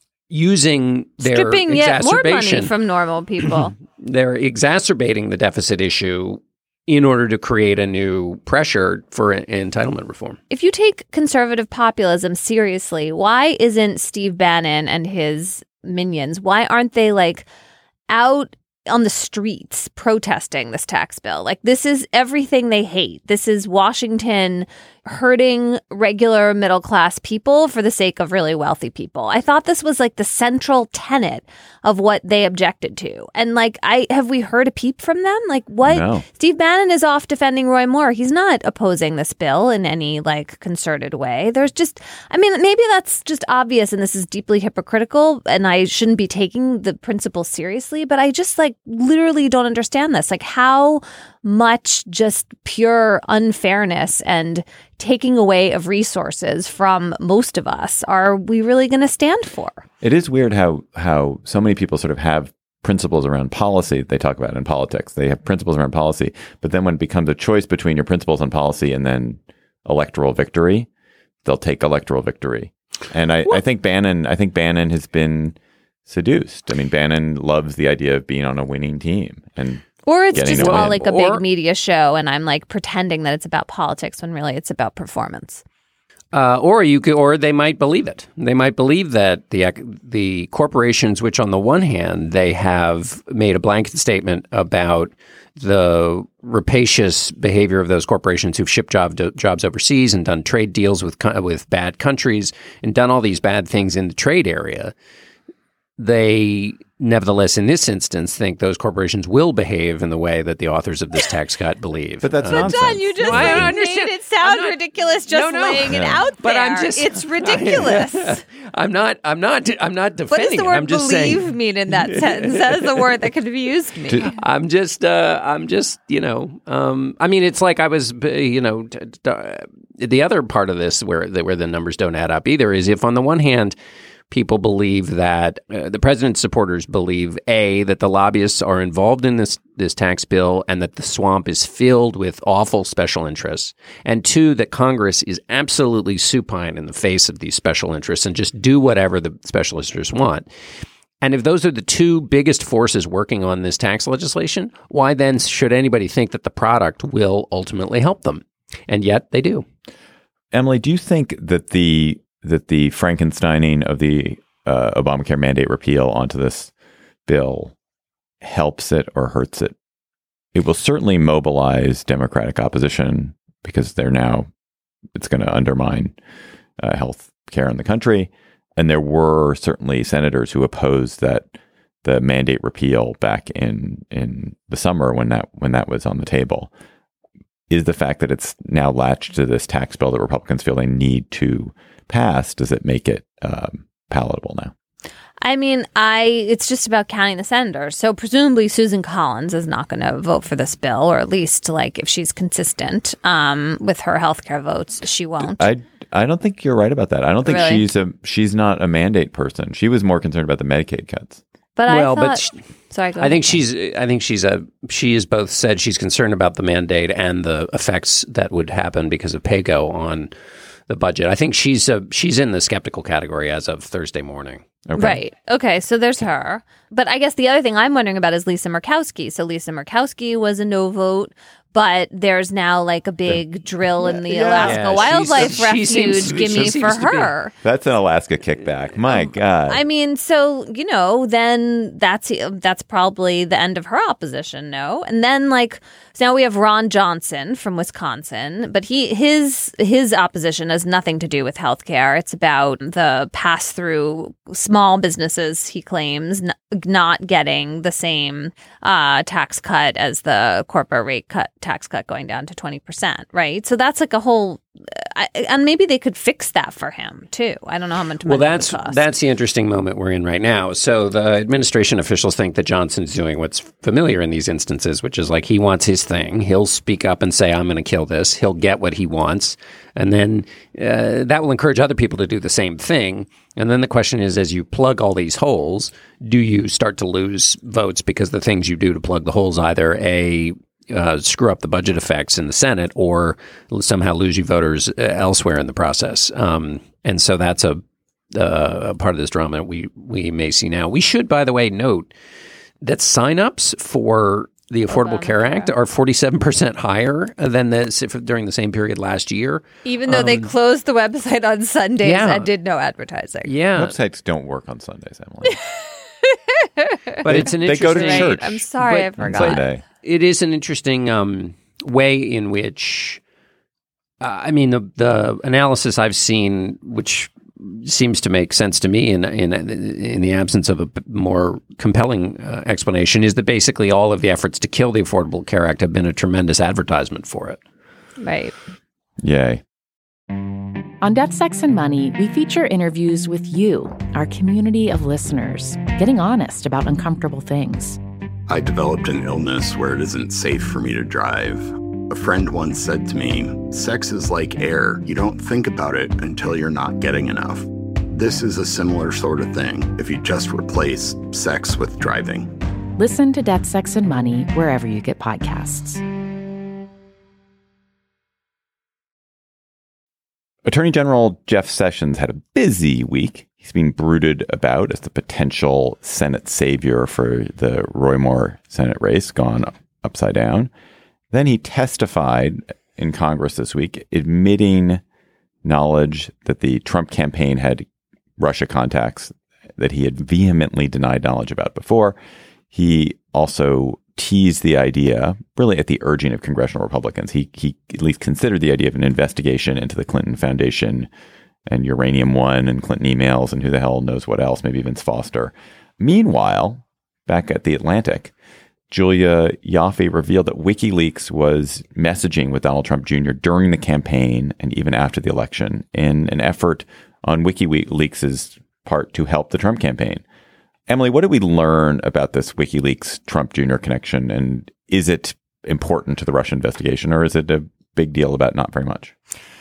using their Stripping yet more exacerbation. money from normal people. They're exacerbating the deficit issue in order to create a new pressure for en- entitlement reform. If you take conservative populism seriously, why isn't Steve Bannon and his minions, why aren't they like out on the streets protesting this tax bill? Like, this is everything they hate. This is Washington, hurting regular middle class people for the sake of really wealthy people. I thought this was like the central tenet of what they objected to. And like, I have we heard a peep from them? Like what? No. Steve Bannon is off defending Roy Moore. He's not opposing this bill in any like concerted way. There's just, I mean, maybe that's just obvious and this is deeply hypocritical and I shouldn't be taking the principle seriously, but I just like literally don't understand this. Like how much just pure unfairness and taking away of resources from most of us are we really going to stand for? It is weird how how so many people sort of have principles around policy that they talk about in politics. They have principles around policy, but then when it becomes a choice between your principles on policy and then electoral victory, they'll take electoral victory. And I, I think Bannon, I think Bannon has been seduced. I mean, Bannon loves the idea of being on a winning team and Or it's getting just to all win. like a Or- big media show and I'm like pretending that it's about politics when really it's about performance. Uh, or you could, or they might believe it. They might believe that the ec- the corporations, which on the one hand they have made a blanket statement about the rapacious behavior of those corporations who've shipped job, jobs overseas and done trade deals with co- with bad countries and done all these bad things in the trade area. They nevertheless, in this instance, think those corporations will behave in the way that the authors of this tax cut believe. But that's Uh, nonsense. John, you just No, I like, don't made understand. it sound I'm not- ridiculous just No, no. laying it Yeah. out But there. I'm just- it's ridiculous. I'm not. I'm not. I'm not What defending does the it. word I'm just believe saying. mean in that sentence? That is the word that could have used me. To- I'm just. Uh, I'm just. You know. Um, I mean, it's like I was. You know. T- t- uh, the other part of this, where the, where the numbers don't add up either, is if on the one hand, people believe that uh, the president's supporters believe a that the lobbyists are involved in this this tax bill and that the swamp is filled with awful special interests, and two that Congress is absolutely supine in the face of these special interests and just do whatever the special interests want. And if those are the two biggest forces working on this tax legislation, why then should anybody think that the product will ultimately help them? And yet they do. Emily, do you think that the that the Frankensteining of the uh, Obamacare mandate repeal onto this bill helps it or hurts it? It will certainly mobilize Democratic opposition because they're now, it's going to undermine uh, health care in the country. And there were certainly senators who opposed that the mandate repeal back in in the summer when that when that was on the table. Is the fact that it's now latched to this tax bill that Republicans feel they need to pass, does it make it um, palatable now? I mean, I it's just about counting the senators. So presumably Susan Collins is not going to vote for this bill, or at least like if she's consistent um, with her healthcare votes, she won't. I I don't think you're right about that. I don't think Really? she's a she's not a mandate person. She was more concerned about the Medicaid cuts. but well, I thought, but sh- sorry, go I think ahead. she's. I think she's a. She has both said she's concerned about the mandate and the effects that would happen because of PAYGO on the budget. I think she's a. She's in the skeptical category as of Thursday morning. Okay. Right. Okay. So there's her. But I guess the other thing I'm wondering about is Lisa Murkowski. So Lisa Murkowski was a no vote, but there's now like a big drill in the Yeah. Alaska Yeah, Wildlife she's- she seems Refuge. to be- Give she me seems for to be- her. That's an Alaska kickback. My God. I mean, so you know, then that's that's probably the end of her opposition, no? And then like so now we have Ron Johnson from Wisconsin, but he his his opposition has nothing to do with healthcare. It's about the pass through small businesses. He claims n- not getting the same uh, tax cut as the corporate rate cut tax cut going down to twenty percent, right? So that's like a whole. I, and maybe they could fix that for him too. I don't know how much. Well, money it would that's cost. that's the interesting moment we're in right now. So the administration officials think that Johnson's doing what's familiar in these instances, which is like he wants his thing. He'll speak up and say, "I'm going to kill this." He'll get what he wants, and then uh, that will encourage other people to do the same thing. And then the question is, as you plug all these holes, do you start to lose votes because the things you do to plug the holes either a Uh, screw up the budget effects in the Senate or somehow lose you voters uh, elsewhere in the process. Um, and so that's a, uh, a part of this drama we, we may see now. We should, by the way, note that signups for the Affordable Care Act are forty-seven percent higher than this if, during the same period last year. Even though they closed the website on Sundays yeah. and did no advertising. Yeah. Websites don't work on Sundays, Emily. But it's an They go to interesting... Right. church. I'm sorry, But- I on forgot. Sunday. It is an interesting um, way in which Uh, I mean, the the analysis I've seen, which seems to make sense to me in in, in the absence of a more compelling uh, explanation, is that basically all of the efforts to kill the Affordable Care Act have been a tremendous advertisement for it. Right. Yay. On Death, Sex, and Money, we feature interviews with you, our community of listeners, getting honest about uncomfortable things. I developed an illness where it isn't safe for me to drive. A friend once said to me, sex is like air. You don't think about it until you're not getting enough. This is a similar sort of thing if you just replace sex with driving. Listen to Death, Sex, and Money wherever you get podcasts. Attorney General Jeff Sessions had a busy week. He's being brooded about as the potential Senate savior for the Roy Moore Senate race gone upside down. Then he testified in Congress this week, admitting knowledge that the Trump campaign had Russia contacts that he had vehemently denied knowledge about before. He also teased the idea, really at the urging of congressional Republicans. He, he at least considered the idea of an investigation into the Clinton Foundation and Uranium One and Clinton emails and who the hell knows what else, maybe Vince Foster. Meanwhile, back at the Atlantic, Julia Ioffe revealed that WikiLeaks was messaging with Donald Trump Junior during the campaign and even after the election in an effort on WikiLeaks' part to help the Trump campaign. Emily, what did we learn about this WikiLeaks Trump Junior connection? And is it important to the Russia investigation, or is it a big deal about not very much?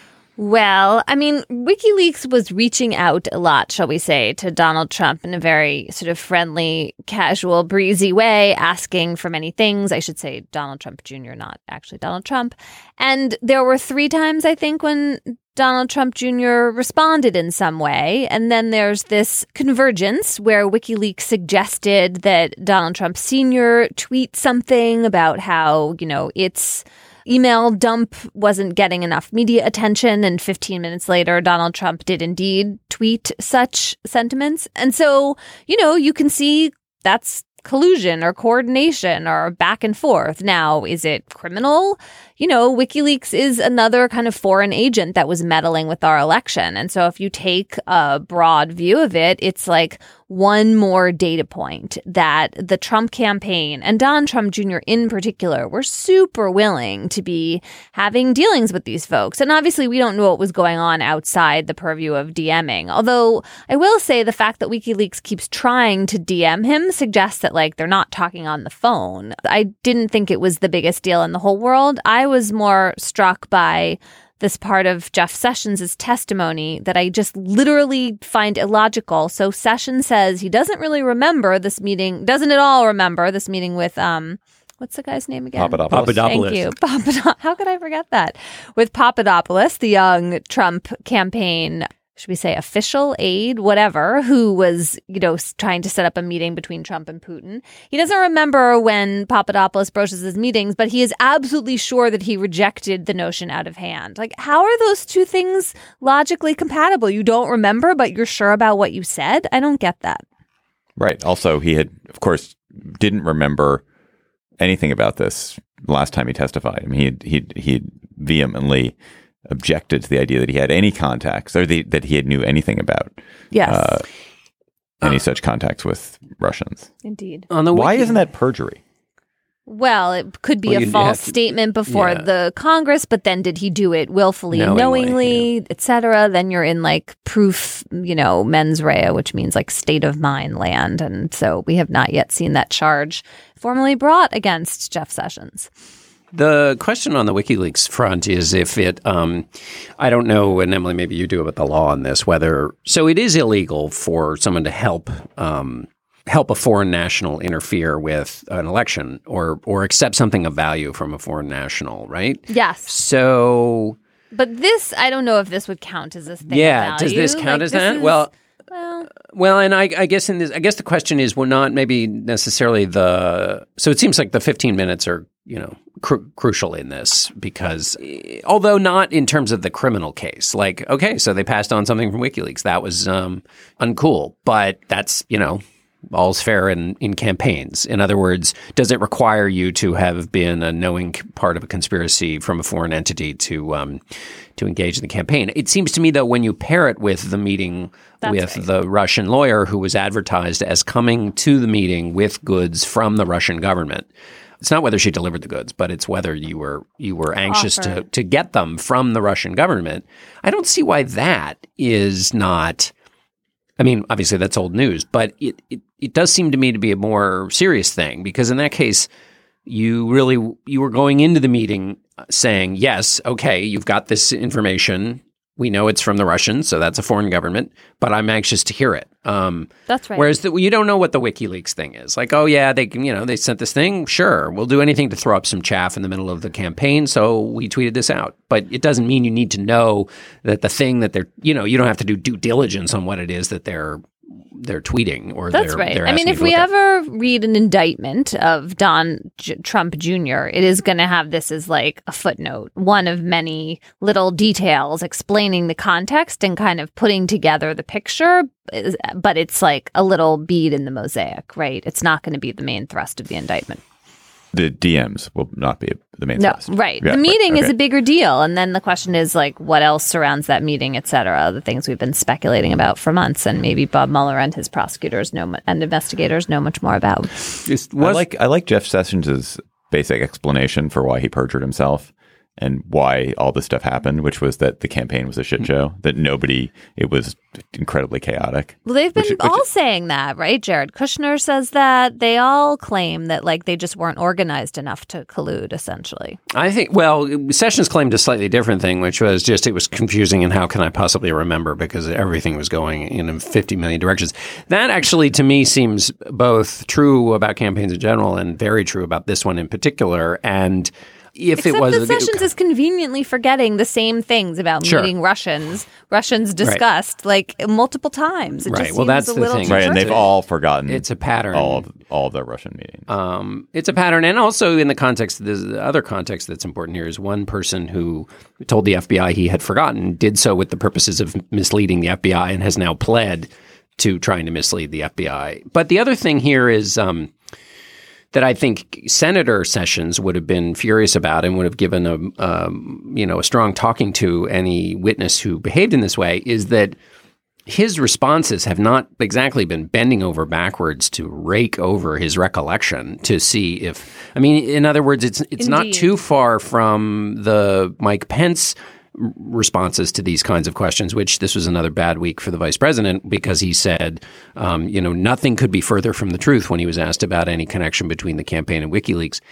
Well, I mean, WikiLeaks was reaching out a lot, shall we say, to Donald Trump in a very sort of friendly, casual, breezy way, asking for many things. I should say Donald Trump Junior, not actually Donald Trump. And there were three times, I think, when Donald Trump Junior responded in some way. And then there's this convergence where WikiLeaks suggested that Donald Trump Senior tweet something about how, you know, it's email dump wasn't getting enough media attention. And fifteen minutes later, Donald Trump did indeed tweet such sentiments. And so, you know, you can see that's collusion or coordination or back and forth. Now, is it criminal? You know, WikiLeaks is another kind of foreign agent that was meddling with our election. And so if you take a broad view of it, it's like one more data point that the Trump campaign and Donald Trump Junior in particular were super willing to be having dealings with these folks. And obviously, we don't know what was going on outside the purview of DMing. Although I will say the fact that WikiLeaks keeps trying to D M him suggests that, like, they're not talking on the phone. I didn't think it was the biggest deal in the whole world. I was more struck by this part of Jeff Sessions' testimony that I just literally find illogical. So Sessions says he doesn't really remember this meeting, doesn't at all remember this meeting with, um, what's the guy's name again? Papadopoulos. Papadopoulos. Thank you. Papado- How could I forget that? With Papadopoulos, the young Trump campaign, should we say official aide, whatever, who was, you know, trying to set up a meeting between Trump and Putin. He doesn't remember when Papadopoulos broaches his meetings, but he is absolutely sure that he rejected the notion out of hand. Like, how are those two things logically compatible? You don't remember, but you're sure about what you said? I don't get that. Right. Also, he had, of course, didn't remember anything about this last time he testified. I mean, he he he vehemently objected to the idea that he had any contacts or the, that he had knew anything about Yes. uh, any uh, such contacts with Russians. Indeed. On the Why wiki- isn't that perjury? Well, it could be Well, a you'd false have to- statement before yeah. the Congress, but then did he do it willfully, Knowingly, knowingly, yeah. et cetera? Then you're in like proof, you know, mens rea, which means like state of mind land. And so we have not yet seen that charge formally brought against Jeff Sessions. The question on the WikiLeaks front is if it, um, I don't know, and Emily, maybe you do about the law on this, whether, so it is illegal for someone to help um, help a foreign national interfere with an election or or accept something of value from a foreign national, right? Yes. So, But this, I don't know if this would count as a thing yeah, of does value. this count Like, as this that? is- well, well, Well, and I, I guess in this, I guess the question is, well, not maybe necessarily the. So it seems like the fifteen minutes are, you know, cru- crucial in this because, eh, although not in terms of the criminal case, like, okay, so they passed on something from WikiLeaks that was um, uncool, but that's, you know, all's fair in, in campaigns. In other words, does it require you to have been a knowing part of a conspiracy from a foreign entity to um, to engage in the campaign? It seems to me, though, when you pair it with the meeting That's with right. the Russian lawyer who was advertised as coming to the meeting with goods from the Russian government, it's not whether she delivered the goods, but it's whether you were you were anxious to, to get them from the Russian government. I don't see why that is not... I mean, obviously that's old news, but it, it, it does seem to me to be a more serious thing, because in that case, you really you were going into the meeting saying, yes, okay, you've got this information. We know it's from the Russians, so that's a foreign government, but I'm anxious to hear it. Um, that's right. Whereas the, you don't know what the WikiLeaks thing is. Like, oh yeah, they you know they sent this thing. Sure, we'll do anything to throw up some chaff in the middle of the campaign. So we tweeted this out, but it doesn't mean you need to know that the thing that they're you know you don't have to do due diligence on what it is that they're they're tweeting or that's they're, right. They're I mean, if we ever read an indictment of Don J- Trump Junior, it is going to have this as like a footnote, one of many little details explaining the context and kind of putting together the picture. But it's like a little bead in the mosaic, right? It's not going to be the main thrust of the indictment. The D Ms will not be the main no, thrust. Right. Yeah, the meeting right. is okay. a bigger deal. And then the question is like, what else surrounds that meeting, et cetera, the things we've been speculating about for months. And maybe Bob Mueller and his prosecutors know and investigators know much more about. Was, I like I like Jeff Sessions' basic explanation for why he perjured himself and why all this stuff happened, which was that the campaign was a shit show, that nobody, it was incredibly chaotic. Well, they've been which, all which, saying that, right? Jared Kushner says that. They all claim that, like, they just weren't organized enough to collude, essentially. I think, well, Sessions claimed a slightly different thing, which was just it was confusing and how can I possibly remember because everything was going in fifty million directions. That actually, to me, seems both true about campaigns in general and very true about this one in particular. And if Except it was that Sessions is conveniently forgetting the same things about sure. meeting Russians. Russians discussed right. like multiple times. It right. just well, that's a the little thing. Right, and they've all forgotten. It's a pattern. All of all of the Russian meetings. Um, it's a pattern, and also in the context, the other context that's important here is one person who told the F B I he had forgotten did so with the purposes of misleading the F B I and has now pled to trying to mislead the F B I. But the other thing here is. Um, that I think Senator Sessions would have been furious about and would have given a um, you know a strong talking to any witness who behaved in this way is that his responses have not exactly been bending over backwards to rake over his recollection to see if I mean in other words it's it's Indeed. Not too far from the Mike Pence responses to these kinds of questions, which this was another bad week for the vice president because he said, um, you know, nothing could be further from the truth when he was asked about any connection between the campaign and WikiLeaks.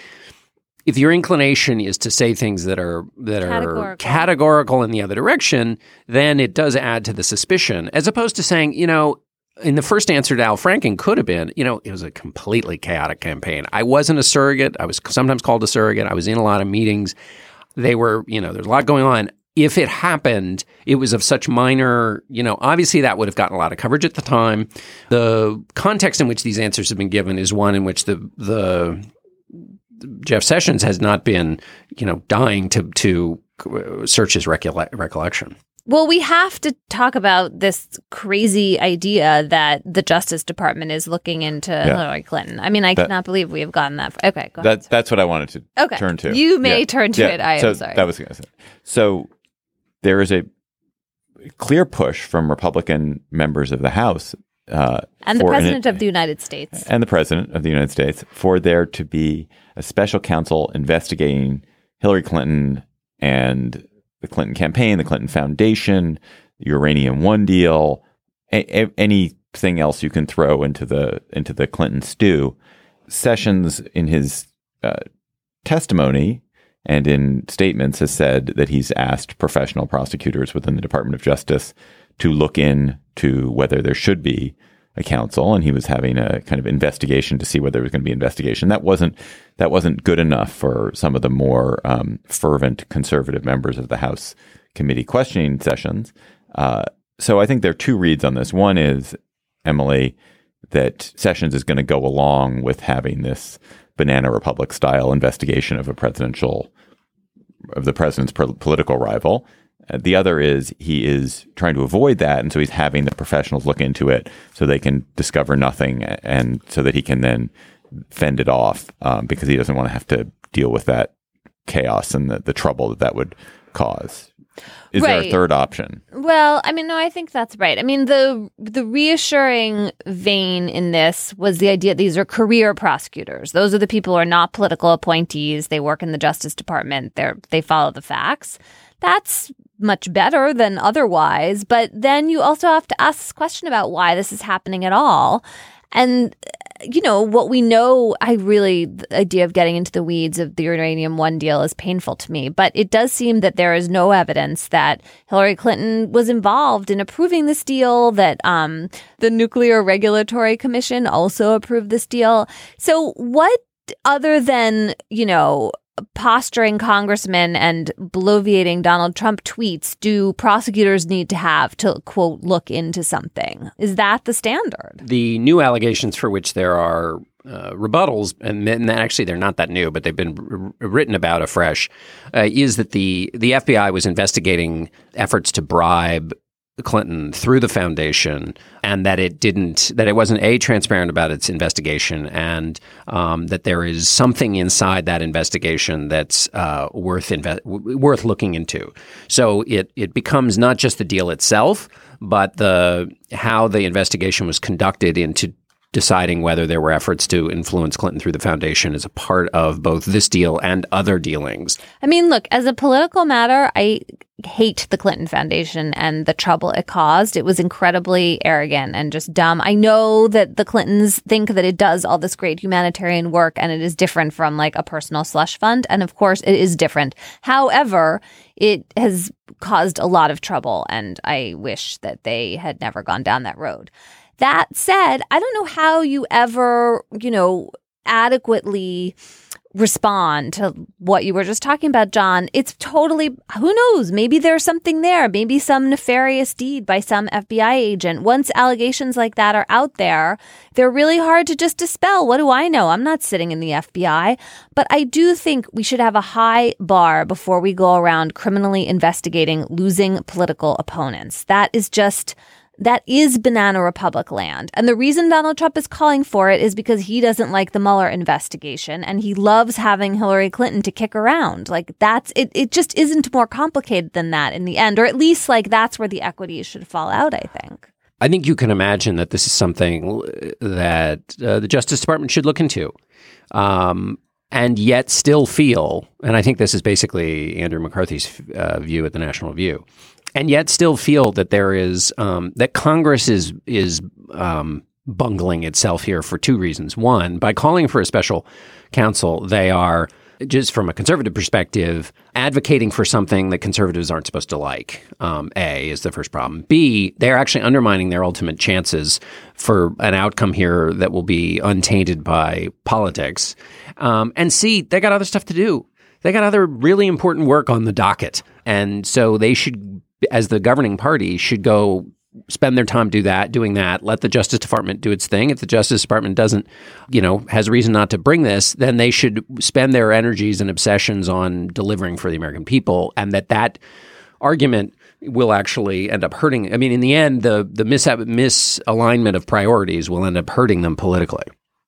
If your inclination is to say things that are that categorical. are categorical in the other direction, then it does add to the suspicion, as opposed to saying, you know, in the first answer to Al Franken could have been, you know, it was a completely chaotic campaign. I wasn't a surrogate. I was sometimes called a surrogate. I was in a lot of meetings. They were, you know, there's a lot going on. If it happened, it was of such minor, you know, obviously that would have gotten a lot of coverage at the time. The context in which these answers have been given is one in which the the Jeff Sessions has not been, you know, dying to to search his recolle- recollection. Well, we have to talk about this crazy idea that the Justice Department is looking into yeah. Hillary Clinton. I mean, I that, cannot believe we have gotten that far. Okay, go that, ahead. That's what I wanted to okay. turn to. You may yeah. turn to yeah. it. I so am sorry. That was so. There is a clear push from Republican members of the House uh, and the President an, of the United States and the President of the United States for there to be a special counsel investigating Hillary Clinton and the Clinton campaign, the Clinton Foundation, Uranium One deal, a- a- anything else you can throw into the into the Clinton stew. Sessions, in his uh, testimony and in statements, has said that he's asked professional prosecutors within the Department of Justice to look into whether there should be a counsel, and he was having a kind of investigation to see whether there was going to be an investigation. That wasn't that wasn't good enough for some of the more um, fervent conservative members of the House committee questioning Sessions. Uh, so I think there are two reads on this. One is, Emily, that Sessions is going to go along with having this Banana Republic style investigation of a presidential of the president's pro- political rival. The other is he is trying to avoid that. And so he's having the professionals look into it so they can discover nothing and so that he can then fend it off um, because he doesn't want to have to deal with that chaos and the, the trouble that that would cause. Is right. there a third option? Well, I mean, no, I think that's right. I mean, the the reassuring vein in this was the idea that these are career prosecutors. Those are the people who are not political appointees. They work in the Justice Department. They they follow the facts. That's much better than otherwise. But then you also have to ask this question about why this is happening at all. And, you know, what we know, I really, the idea of getting into the weeds of the Uranium One deal is painful to me. But it does seem that there is no evidence that Hillary Clinton was involved in approving this deal, that um, the Nuclear Regulatory Commission also approved this deal. So what other than, you know, posturing congressmen and bloviating Donald Trump tweets do prosecutors need to have to, quote, look into something? Is that the standard? The new allegations for which there are uh, rebuttals, and, and actually they're not that new, but they've been r- written about afresh, uh, is that the, the F B I was investigating efforts to bribe Clinton through the foundation, and that it didn't, that it wasn't a transparent about its investigation, and um, that there is something inside that investigation that's uh, worth inve- worth looking into. So it it becomes not just the deal itself, but the how the investigation was conducted into deciding whether there were efforts to influence Clinton through the foundation is a part of both this deal and other dealings. I mean, look, as a political matter, I hate the Clinton Foundation and the trouble it caused. It was incredibly arrogant and just dumb. I know that the Clintons think that it does all this great humanitarian work and it is different from like a personal slush fund. And of course, it is different. However, it has caused a lot of trouble, and I wish that they had never gone down that road. That said, I don't know how you ever, you know, adequately respond to what you were just talking about, John. It's totally, who knows, maybe there's something there, maybe some nefarious deed by some F B I agent. Once allegations like that are out there, they're really hard to just dispel. What do I know? I'm not sitting in the F B I. But I do think we should have a high bar before we go around criminally investigating losing political opponents. That is just... That is Banana Republic land. And the reason Donald Trump is calling for it is because he doesn't like the Mueller investigation and he loves having Hillary Clinton to kick around. Like that's it, it just isn't more complicated than that in the end, or at least like that's where the equities should fall out, I think. I think you can imagine that this is something that uh, the Justice Department should look into. Um, and yet still feel, and I think this is basically Andrew McCarthy's uh, view at the National Review, and yet still feel that there is um, that Congress is is um, bungling itself here for two reasons. One, by calling for a special counsel, they are, just from a conservative perspective, advocating for something that conservatives aren't supposed to like. Um, A is the first problem. B, they're actually undermining their ultimate chances for an outcome here that will be untainted by politics. Um, and C, they got other stuff to do. They got other really important work on the docket. And so they should, as the governing party, should go spend their time do that, doing that, let the Justice Department do its thing. If the Justice Department doesn't, you know, has a reason not to bring this, then they should spend their energies and obsessions on delivering for the American people, and that that argument will actually end up hurting. I mean, in the end, the the mis- misalignment of priorities will end up hurting them politically.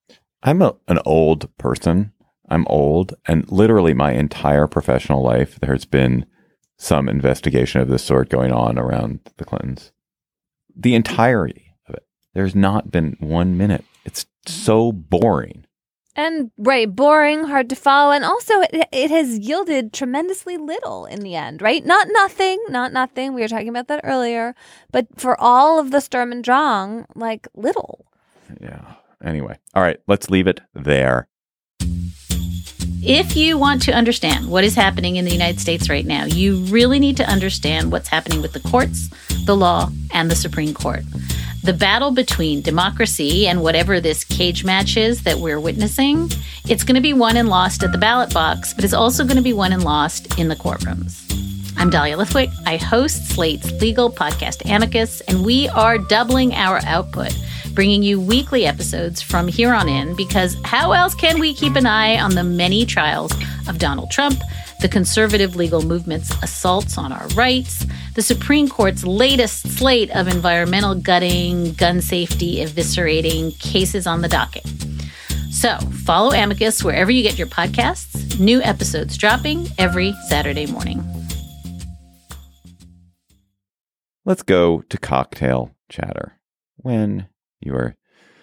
I'm a, an old person. I'm old, and literally my entire professional life, there's been some investigation of this sort going on around the Clintons. The entirety of it. There's not been one minute. It's so boring. And right, boring, hard to follow. And also it, it has yielded tremendously little in the end, right? Not nothing, not nothing. We were talking about that earlier. But for all of the Sturm and Drang, like little. Yeah. Anyway. All right. Let's leave it there. If you want to understand what is happening in the United States right now, you really need to understand what's happening with the courts, the law, and the Supreme Court. The battle between democracy and whatever this cage match is that we're witnessing, it's going to be won and lost at the ballot box, but it's also going to be won and lost in the courtrooms. I'm Dahlia Lithwick. I host Slate's legal podcast Amicus, and we are doubling our output, bringing you weekly episodes from here on in, because how else can we keep an eye on the many trials of Donald Trump, the conservative legal movement's assaults on our rights, the Supreme Court's latest slate of environmental gutting, gun safety eviscerating cases on the docket. So follow Amicus wherever you get your podcasts. New episodes dropping every Saturday morning. Let's go to cocktail chatter. When you are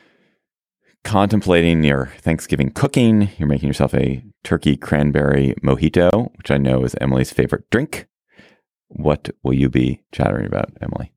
contemplating your Thanksgiving cooking, you're making yourself a turkey cranberry mojito, which I know is Emily's favorite drink. What will you be chattering about, Emily?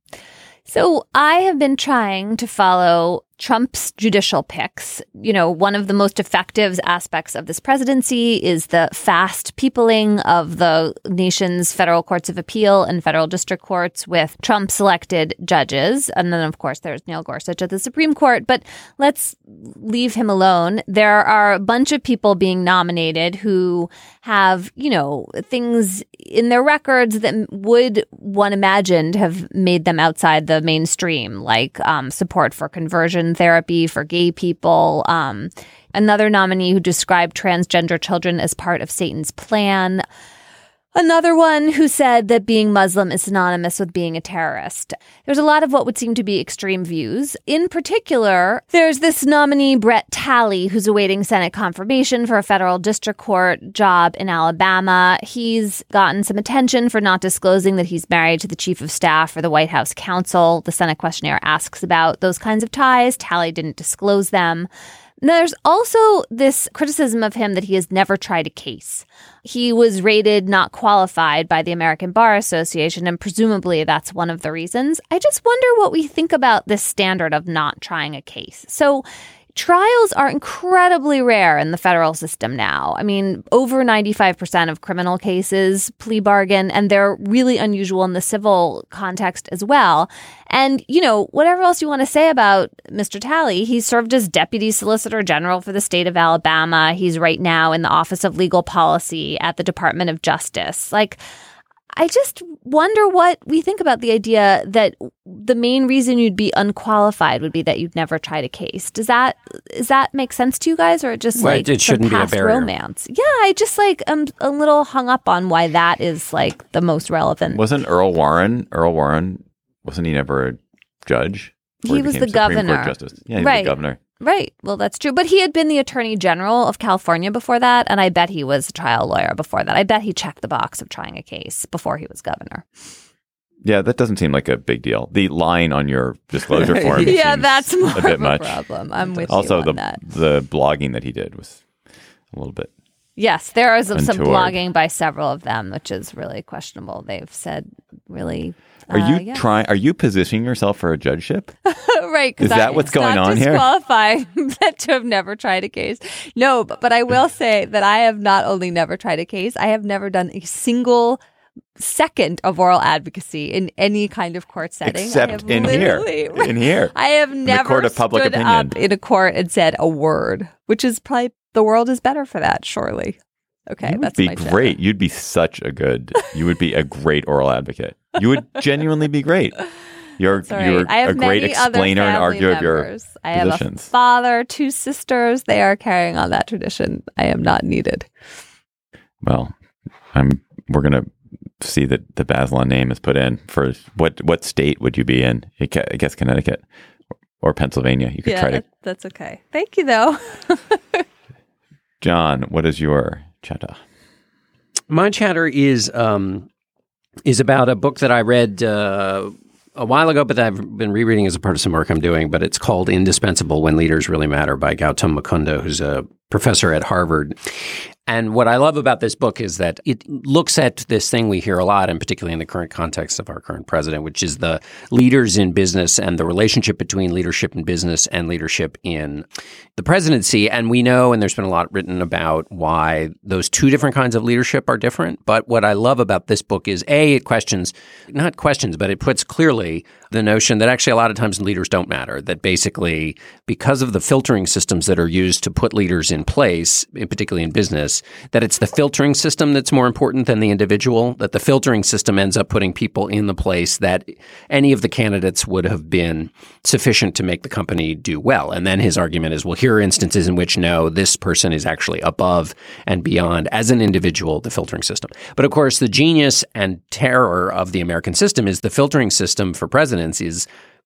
So I have been trying to follow Trump's judicial picks. You know, one of the most effective aspects of this presidency is the fast peopling of the nation's federal courts of appeal and federal district courts with Trump-selected judges. And then, of course, there's Neil Gorsuch at the Supreme Court. But let's leave him alone. There are a bunch of people being nominated who have, you know, things in their records that would, one imagined, have made them outside the mainstream, like um, support for conversion therapy for gay people. Um, another nominee who described transgender children as part of Satan's plan. Another one who said that being Muslim is synonymous with being a terrorist. There's a lot of what would seem to be extreme views. In particular, there's this nominee, Brett Talley, who's awaiting Senate confirmation for a federal district court job in Alabama. He's gotten some attention for not disclosing that he's married to the chief of staff for the White House counsel. The Senate questionnaire asks about those kinds of ties. Talley didn't disclose them. Now, there's also this criticism of him that he has never tried a case. He was rated not qualified by the American Bar Association, and presumably that's one of the reasons. I just wonder what we think about this standard of not trying a case. So trials are incredibly rare in the federal system now. I mean, over ninety-five percent of criminal cases plea bargain, and they're really unusual in the civil context as well. And, you know, whatever else you want to say about Mister Talley, he served as Deputy Solicitor General for the state of Alabama. He's right now in the Office of Legal Policy at the Department of Justice. Like, I just wonder what we think about the idea that the main reason you'd be unqualified would be that you'd never tried a case. Does that does that make sense to you guys, or just well, like it shouldn't some past be a barrier. romance? Yeah, I just like I'm a little hung up on why that is like the most relevant. Wasn't Earl Warren? Earl Warren wasn't he never a judge? He, he was the Supreme governor. Court Justice. Yeah, he right. was the governor. Right. Well, that's true. But he had been the Attorney General of California before that, and I bet he was a trial lawyer before that. I bet he checked the box of trying a case before he was governor. Yeah, that doesn't seem like a big deal. The line on your disclosure form yeah, seems that's more a bit of a much. problem. I'm with also, you on the, that. the blogging that he did was a little bit. Yes, there is some untoward. blogging by several of them, which is really questionable. They've said really. Are you uh, yeah. trying? Are you positioning yourself for a judgeship? Right. Is that I, what's it's going not on here? Disqualifying to have never tried a case. No, but, but I will say that I have not only never tried a case, I have never done a single second of oral advocacy in any kind of court setting. Except in here. In here. I have In never the court of public stood opinion. up in a court and said a word, which is probably the world is better for that, surely. Okay, you would that's be my great. You'd be such a good. You would be a great oral advocate. You would genuinely be great. You're right. you're I have a great many other explainer and family arguer of your members. I have positions. a father, two sisters. They are carrying on that tradition. I am not needed. Well, I'm. We're gonna see that the Bazelon name is put in for what? What state would you be in? I guess Connecticut or Pennsylvania. You could yeah, try to. that, that's okay. Thank you, though. John, what is your chatter? My chatter is um, is about a book that I read uh, a while ago, but that I've been rereading as a part of some work I'm doing. But it's called "Indispensable: When Leaders Really Matter" by Gautam Mukunda, who's a professor at Harvard. And what I love about this book is that it looks at this thing we hear a lot, and particularly in the current context of our current president, which is the leaders in business and the relationship between leadership in business and leadership in the presidency. And we know, and there's been a lot written about why those two different kinds of leadership are different. But what I love about this book is, A, it questions, not questions, but it puts clearly the notion that actually a lot of times leaders don't matter, that basically because of the filtering systems that are used to put leaders in place, particularly in business, this, that it's the filtering system that's more important than the individual, that the filtering system ends up putting people in the place that any of the candidates would have been sufficient to make the company do well. And then his argument is, well, here are instances in which, no, this person is actually above and beyond, as an individual, the filtering system. But of course, the genius and terror of the American system is the filtering system for presidents is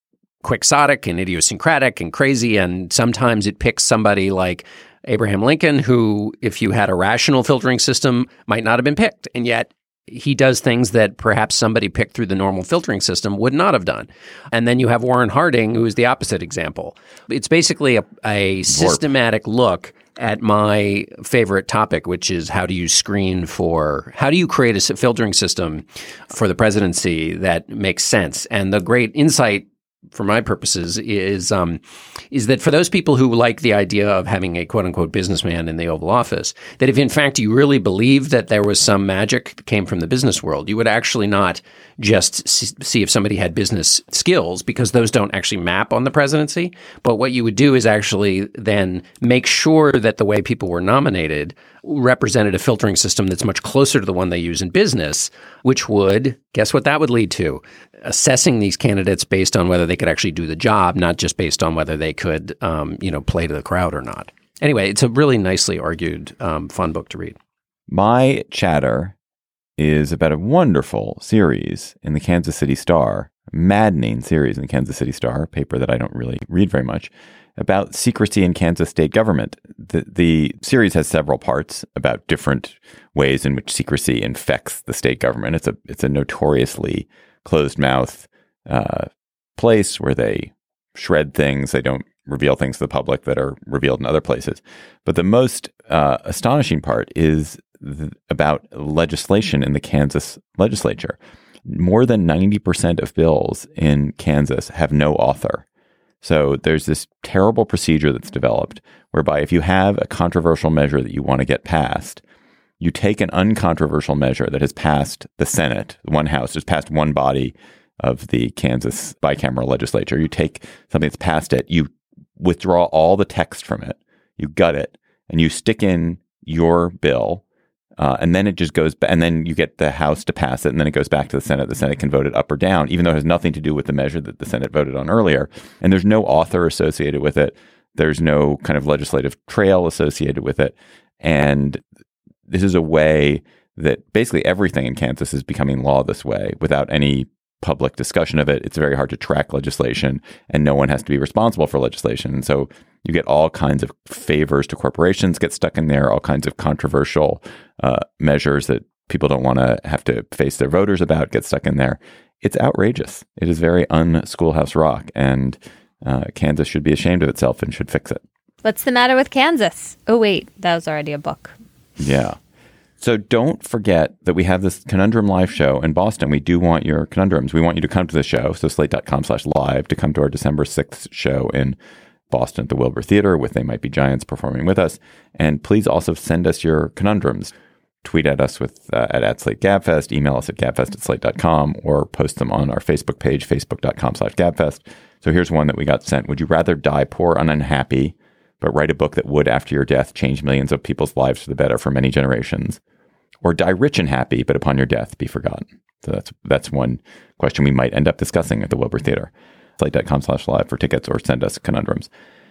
quixotic and idiosyncratic and crazy, and sometimes it picks somebody like Abraham Lincoln, who, if you had a rational filtering system, might not have been picked. And yet he does things that perhaps somebody picked through the normal filtering system would not have done. And then you have Warren Harding, who is the opposite example. It's basically a, a systematic look at my favorite topic, which is how do you screen for, how do you create a filtering system for the presidency that makes sense? And the great insight for my purposes, is um, is that for those people who like the idea of having a quote-unquote businessman in the Oval Office, that if in fact you really believe that there was some magic that came from the business world, you would actually not just see if somebody had business skills, because those don't actually map on the presidency. But what you would do is actually then make sure that the way people were nominated represented a filtering system that's much closer to the one they use in business, which would, guess what that would lead to? Assessing these candidates based on whether they could actually do the job, not just based on whether they could, um, you know, play to the crowd or not. Anyway, it's a really nicely argued, um, fun book to read. My chatter is about a wonderful series in the Kansas City Star, maddening series in the Kansas City Star, a paper that I don't really read very much, about secrecy in Kansas state government. The, the series has several parts about different ways in which secrecy infects the state government. It's a it's a notoriously closed mouth uh, place where they shred things. They don't reveal things to the public that are revealed in other places. But the most uh, astonishing part is th- about legislation in the Kansas legislature. More than ninety percent of bills in Kansas have no author. So there's this terrible procedure that's developed whereby if you have a controversial measure that you want to get passed, you take an uncontroversial measure that has passed the Senate, one house, has passed one body of the Kansas bicameral legislature. You take something that's passed it, you withdraw all the text from it, you gut it, and you stick in your bill. Uh, and then it just goes back, and then you get the House to pass it, and then it goes back to the Senate. The Senate can vote it up or down, even though it has nothing to do with the measure that the Senate voted on earlier. And there's no author associated with it. There's no kind of legislative trail associated with it. And this is a way that basically everything in Kansas is becoming law this way without any public discussion of it. It's very hard to track legislation, and no one has to be responsible for legislation. And so you get all kinds of favors to corporations get stuck in there, all kinds of controversial uh, measures that people don't want to have to face their voters about get stuck in there. It's outrageous. It is very un-Schoolhouse Rock, and uh, Kansas should be ashamed of itself and should fix it. What's the matter with Kansas? Oh, wait, that was already a book. Yeah. So don't forget that we have this Conundrum Live show in Boston. We do want your conundrums. We want you to come to the show. So slate.com slash live to come to our December sixth show in Boston at the Wilbur Theater with They Might Be Giants performing with us. And please also send us your conundrums. Tweet at us with uh, at, at Slate Gabfest, email us at gabfest at slate dot com, or post them on our Facebook page, facebook.com slash gabfest. So here's one that we got sent. Would you rather die poor and unhappy, but write a book that would, after your death, change millions of people's lives for the better for many generations? Or die rich and happy, but upon your death be forgotten? So that's that's one question we might end up discussing at the Wilbur Theater. Slate.com slash live for tickets, or send us conundrums.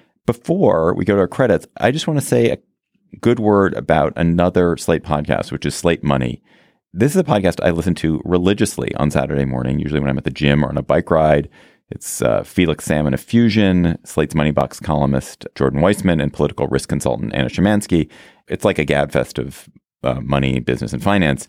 Before we go to our credits, I just want to say a good word about another Slate podcast, which is Slate Money. This is a podcast I listen to religiously on Saturday morning, usually when I'm at the gym or on a bike ride. It's uh, Felix Salmon of Fusion, Slate's Money Box columnist Jordan Weissman, and political risk consultant Anna Szymanski. It's like a gabfest of uh, money, business, and finance,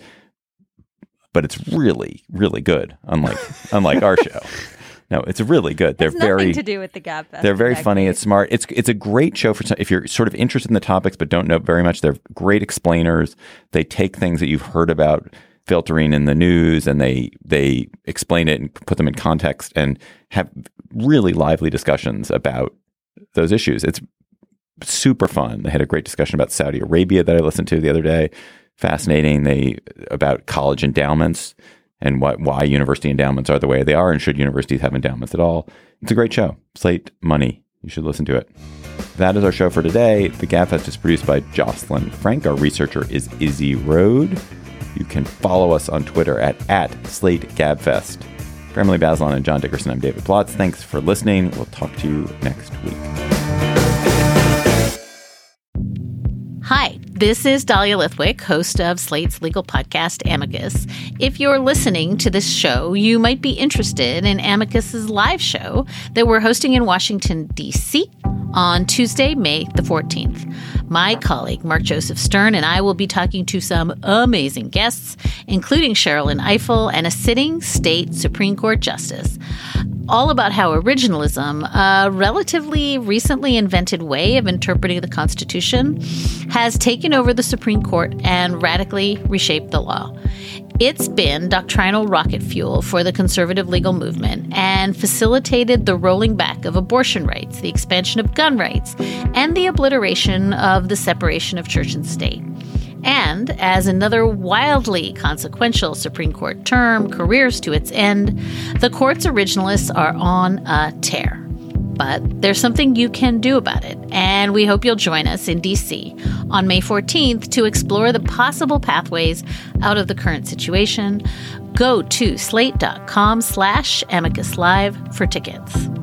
but it's really, really good, unlike unlike our show. No, it's really good. They're It's very nothing to do with the Gabfest. They're very exactly. funny. It's smart. It's it's a great show for some, if you're sort of interested in the topics but don't know very much. They're great explainers. They take things that you've heard about filtering in the news, and they they explain it and put them in context and have really lively discussions about those issues. It's super fun. They had a great discussion about Saudi Arabia that I listened to the other day. Fascinating. They about college endowments and what, why university endowments are the way they are, and should universities have endowments at all. It's a great show. Slate Money. You should listen to it. that is our show for today. The Gabfest is produced by Jocelyn Frank. Our researcher is Izzy Rode. You can follow us on Twitter at, at Slate Gabfest. For Emily Bazelon and John Dickerson, I'm David Plotz. Thanks for listening. We'll talk to you next week. Hi, this is Dahlia Lithwick, host of Slate's legal podcast, Amicus. If you're listening to this show, you might be interested in Amicus's live show that we're hosting in Washington, D C on Tuesday, May the fourteenth. My colleague, Mark Joseph Stern, and I will be talking to some amazing guests, including Sherrilyn Ifill and a sitting state Supreme Court justice, all about how originalism, a relatively recently invented way of interpreting the Constitution, has taken over the Supreme Court and radically reshaped the law. It's been doctrinal rocket fuel for the conservative legal movement and facilitated the rolling back of abortion rights, the expansion of gun rights, and the obliteration of the separation of church and state. And as another wildly consequential Supreme Court term careers to its end, the court's originalists are on a tear. But there's something you can do about it, and we hope you'll join us in D C on May fourteenth to explore the possible pathways out of the current situation. Go to slate.com slash amicus live for tickets.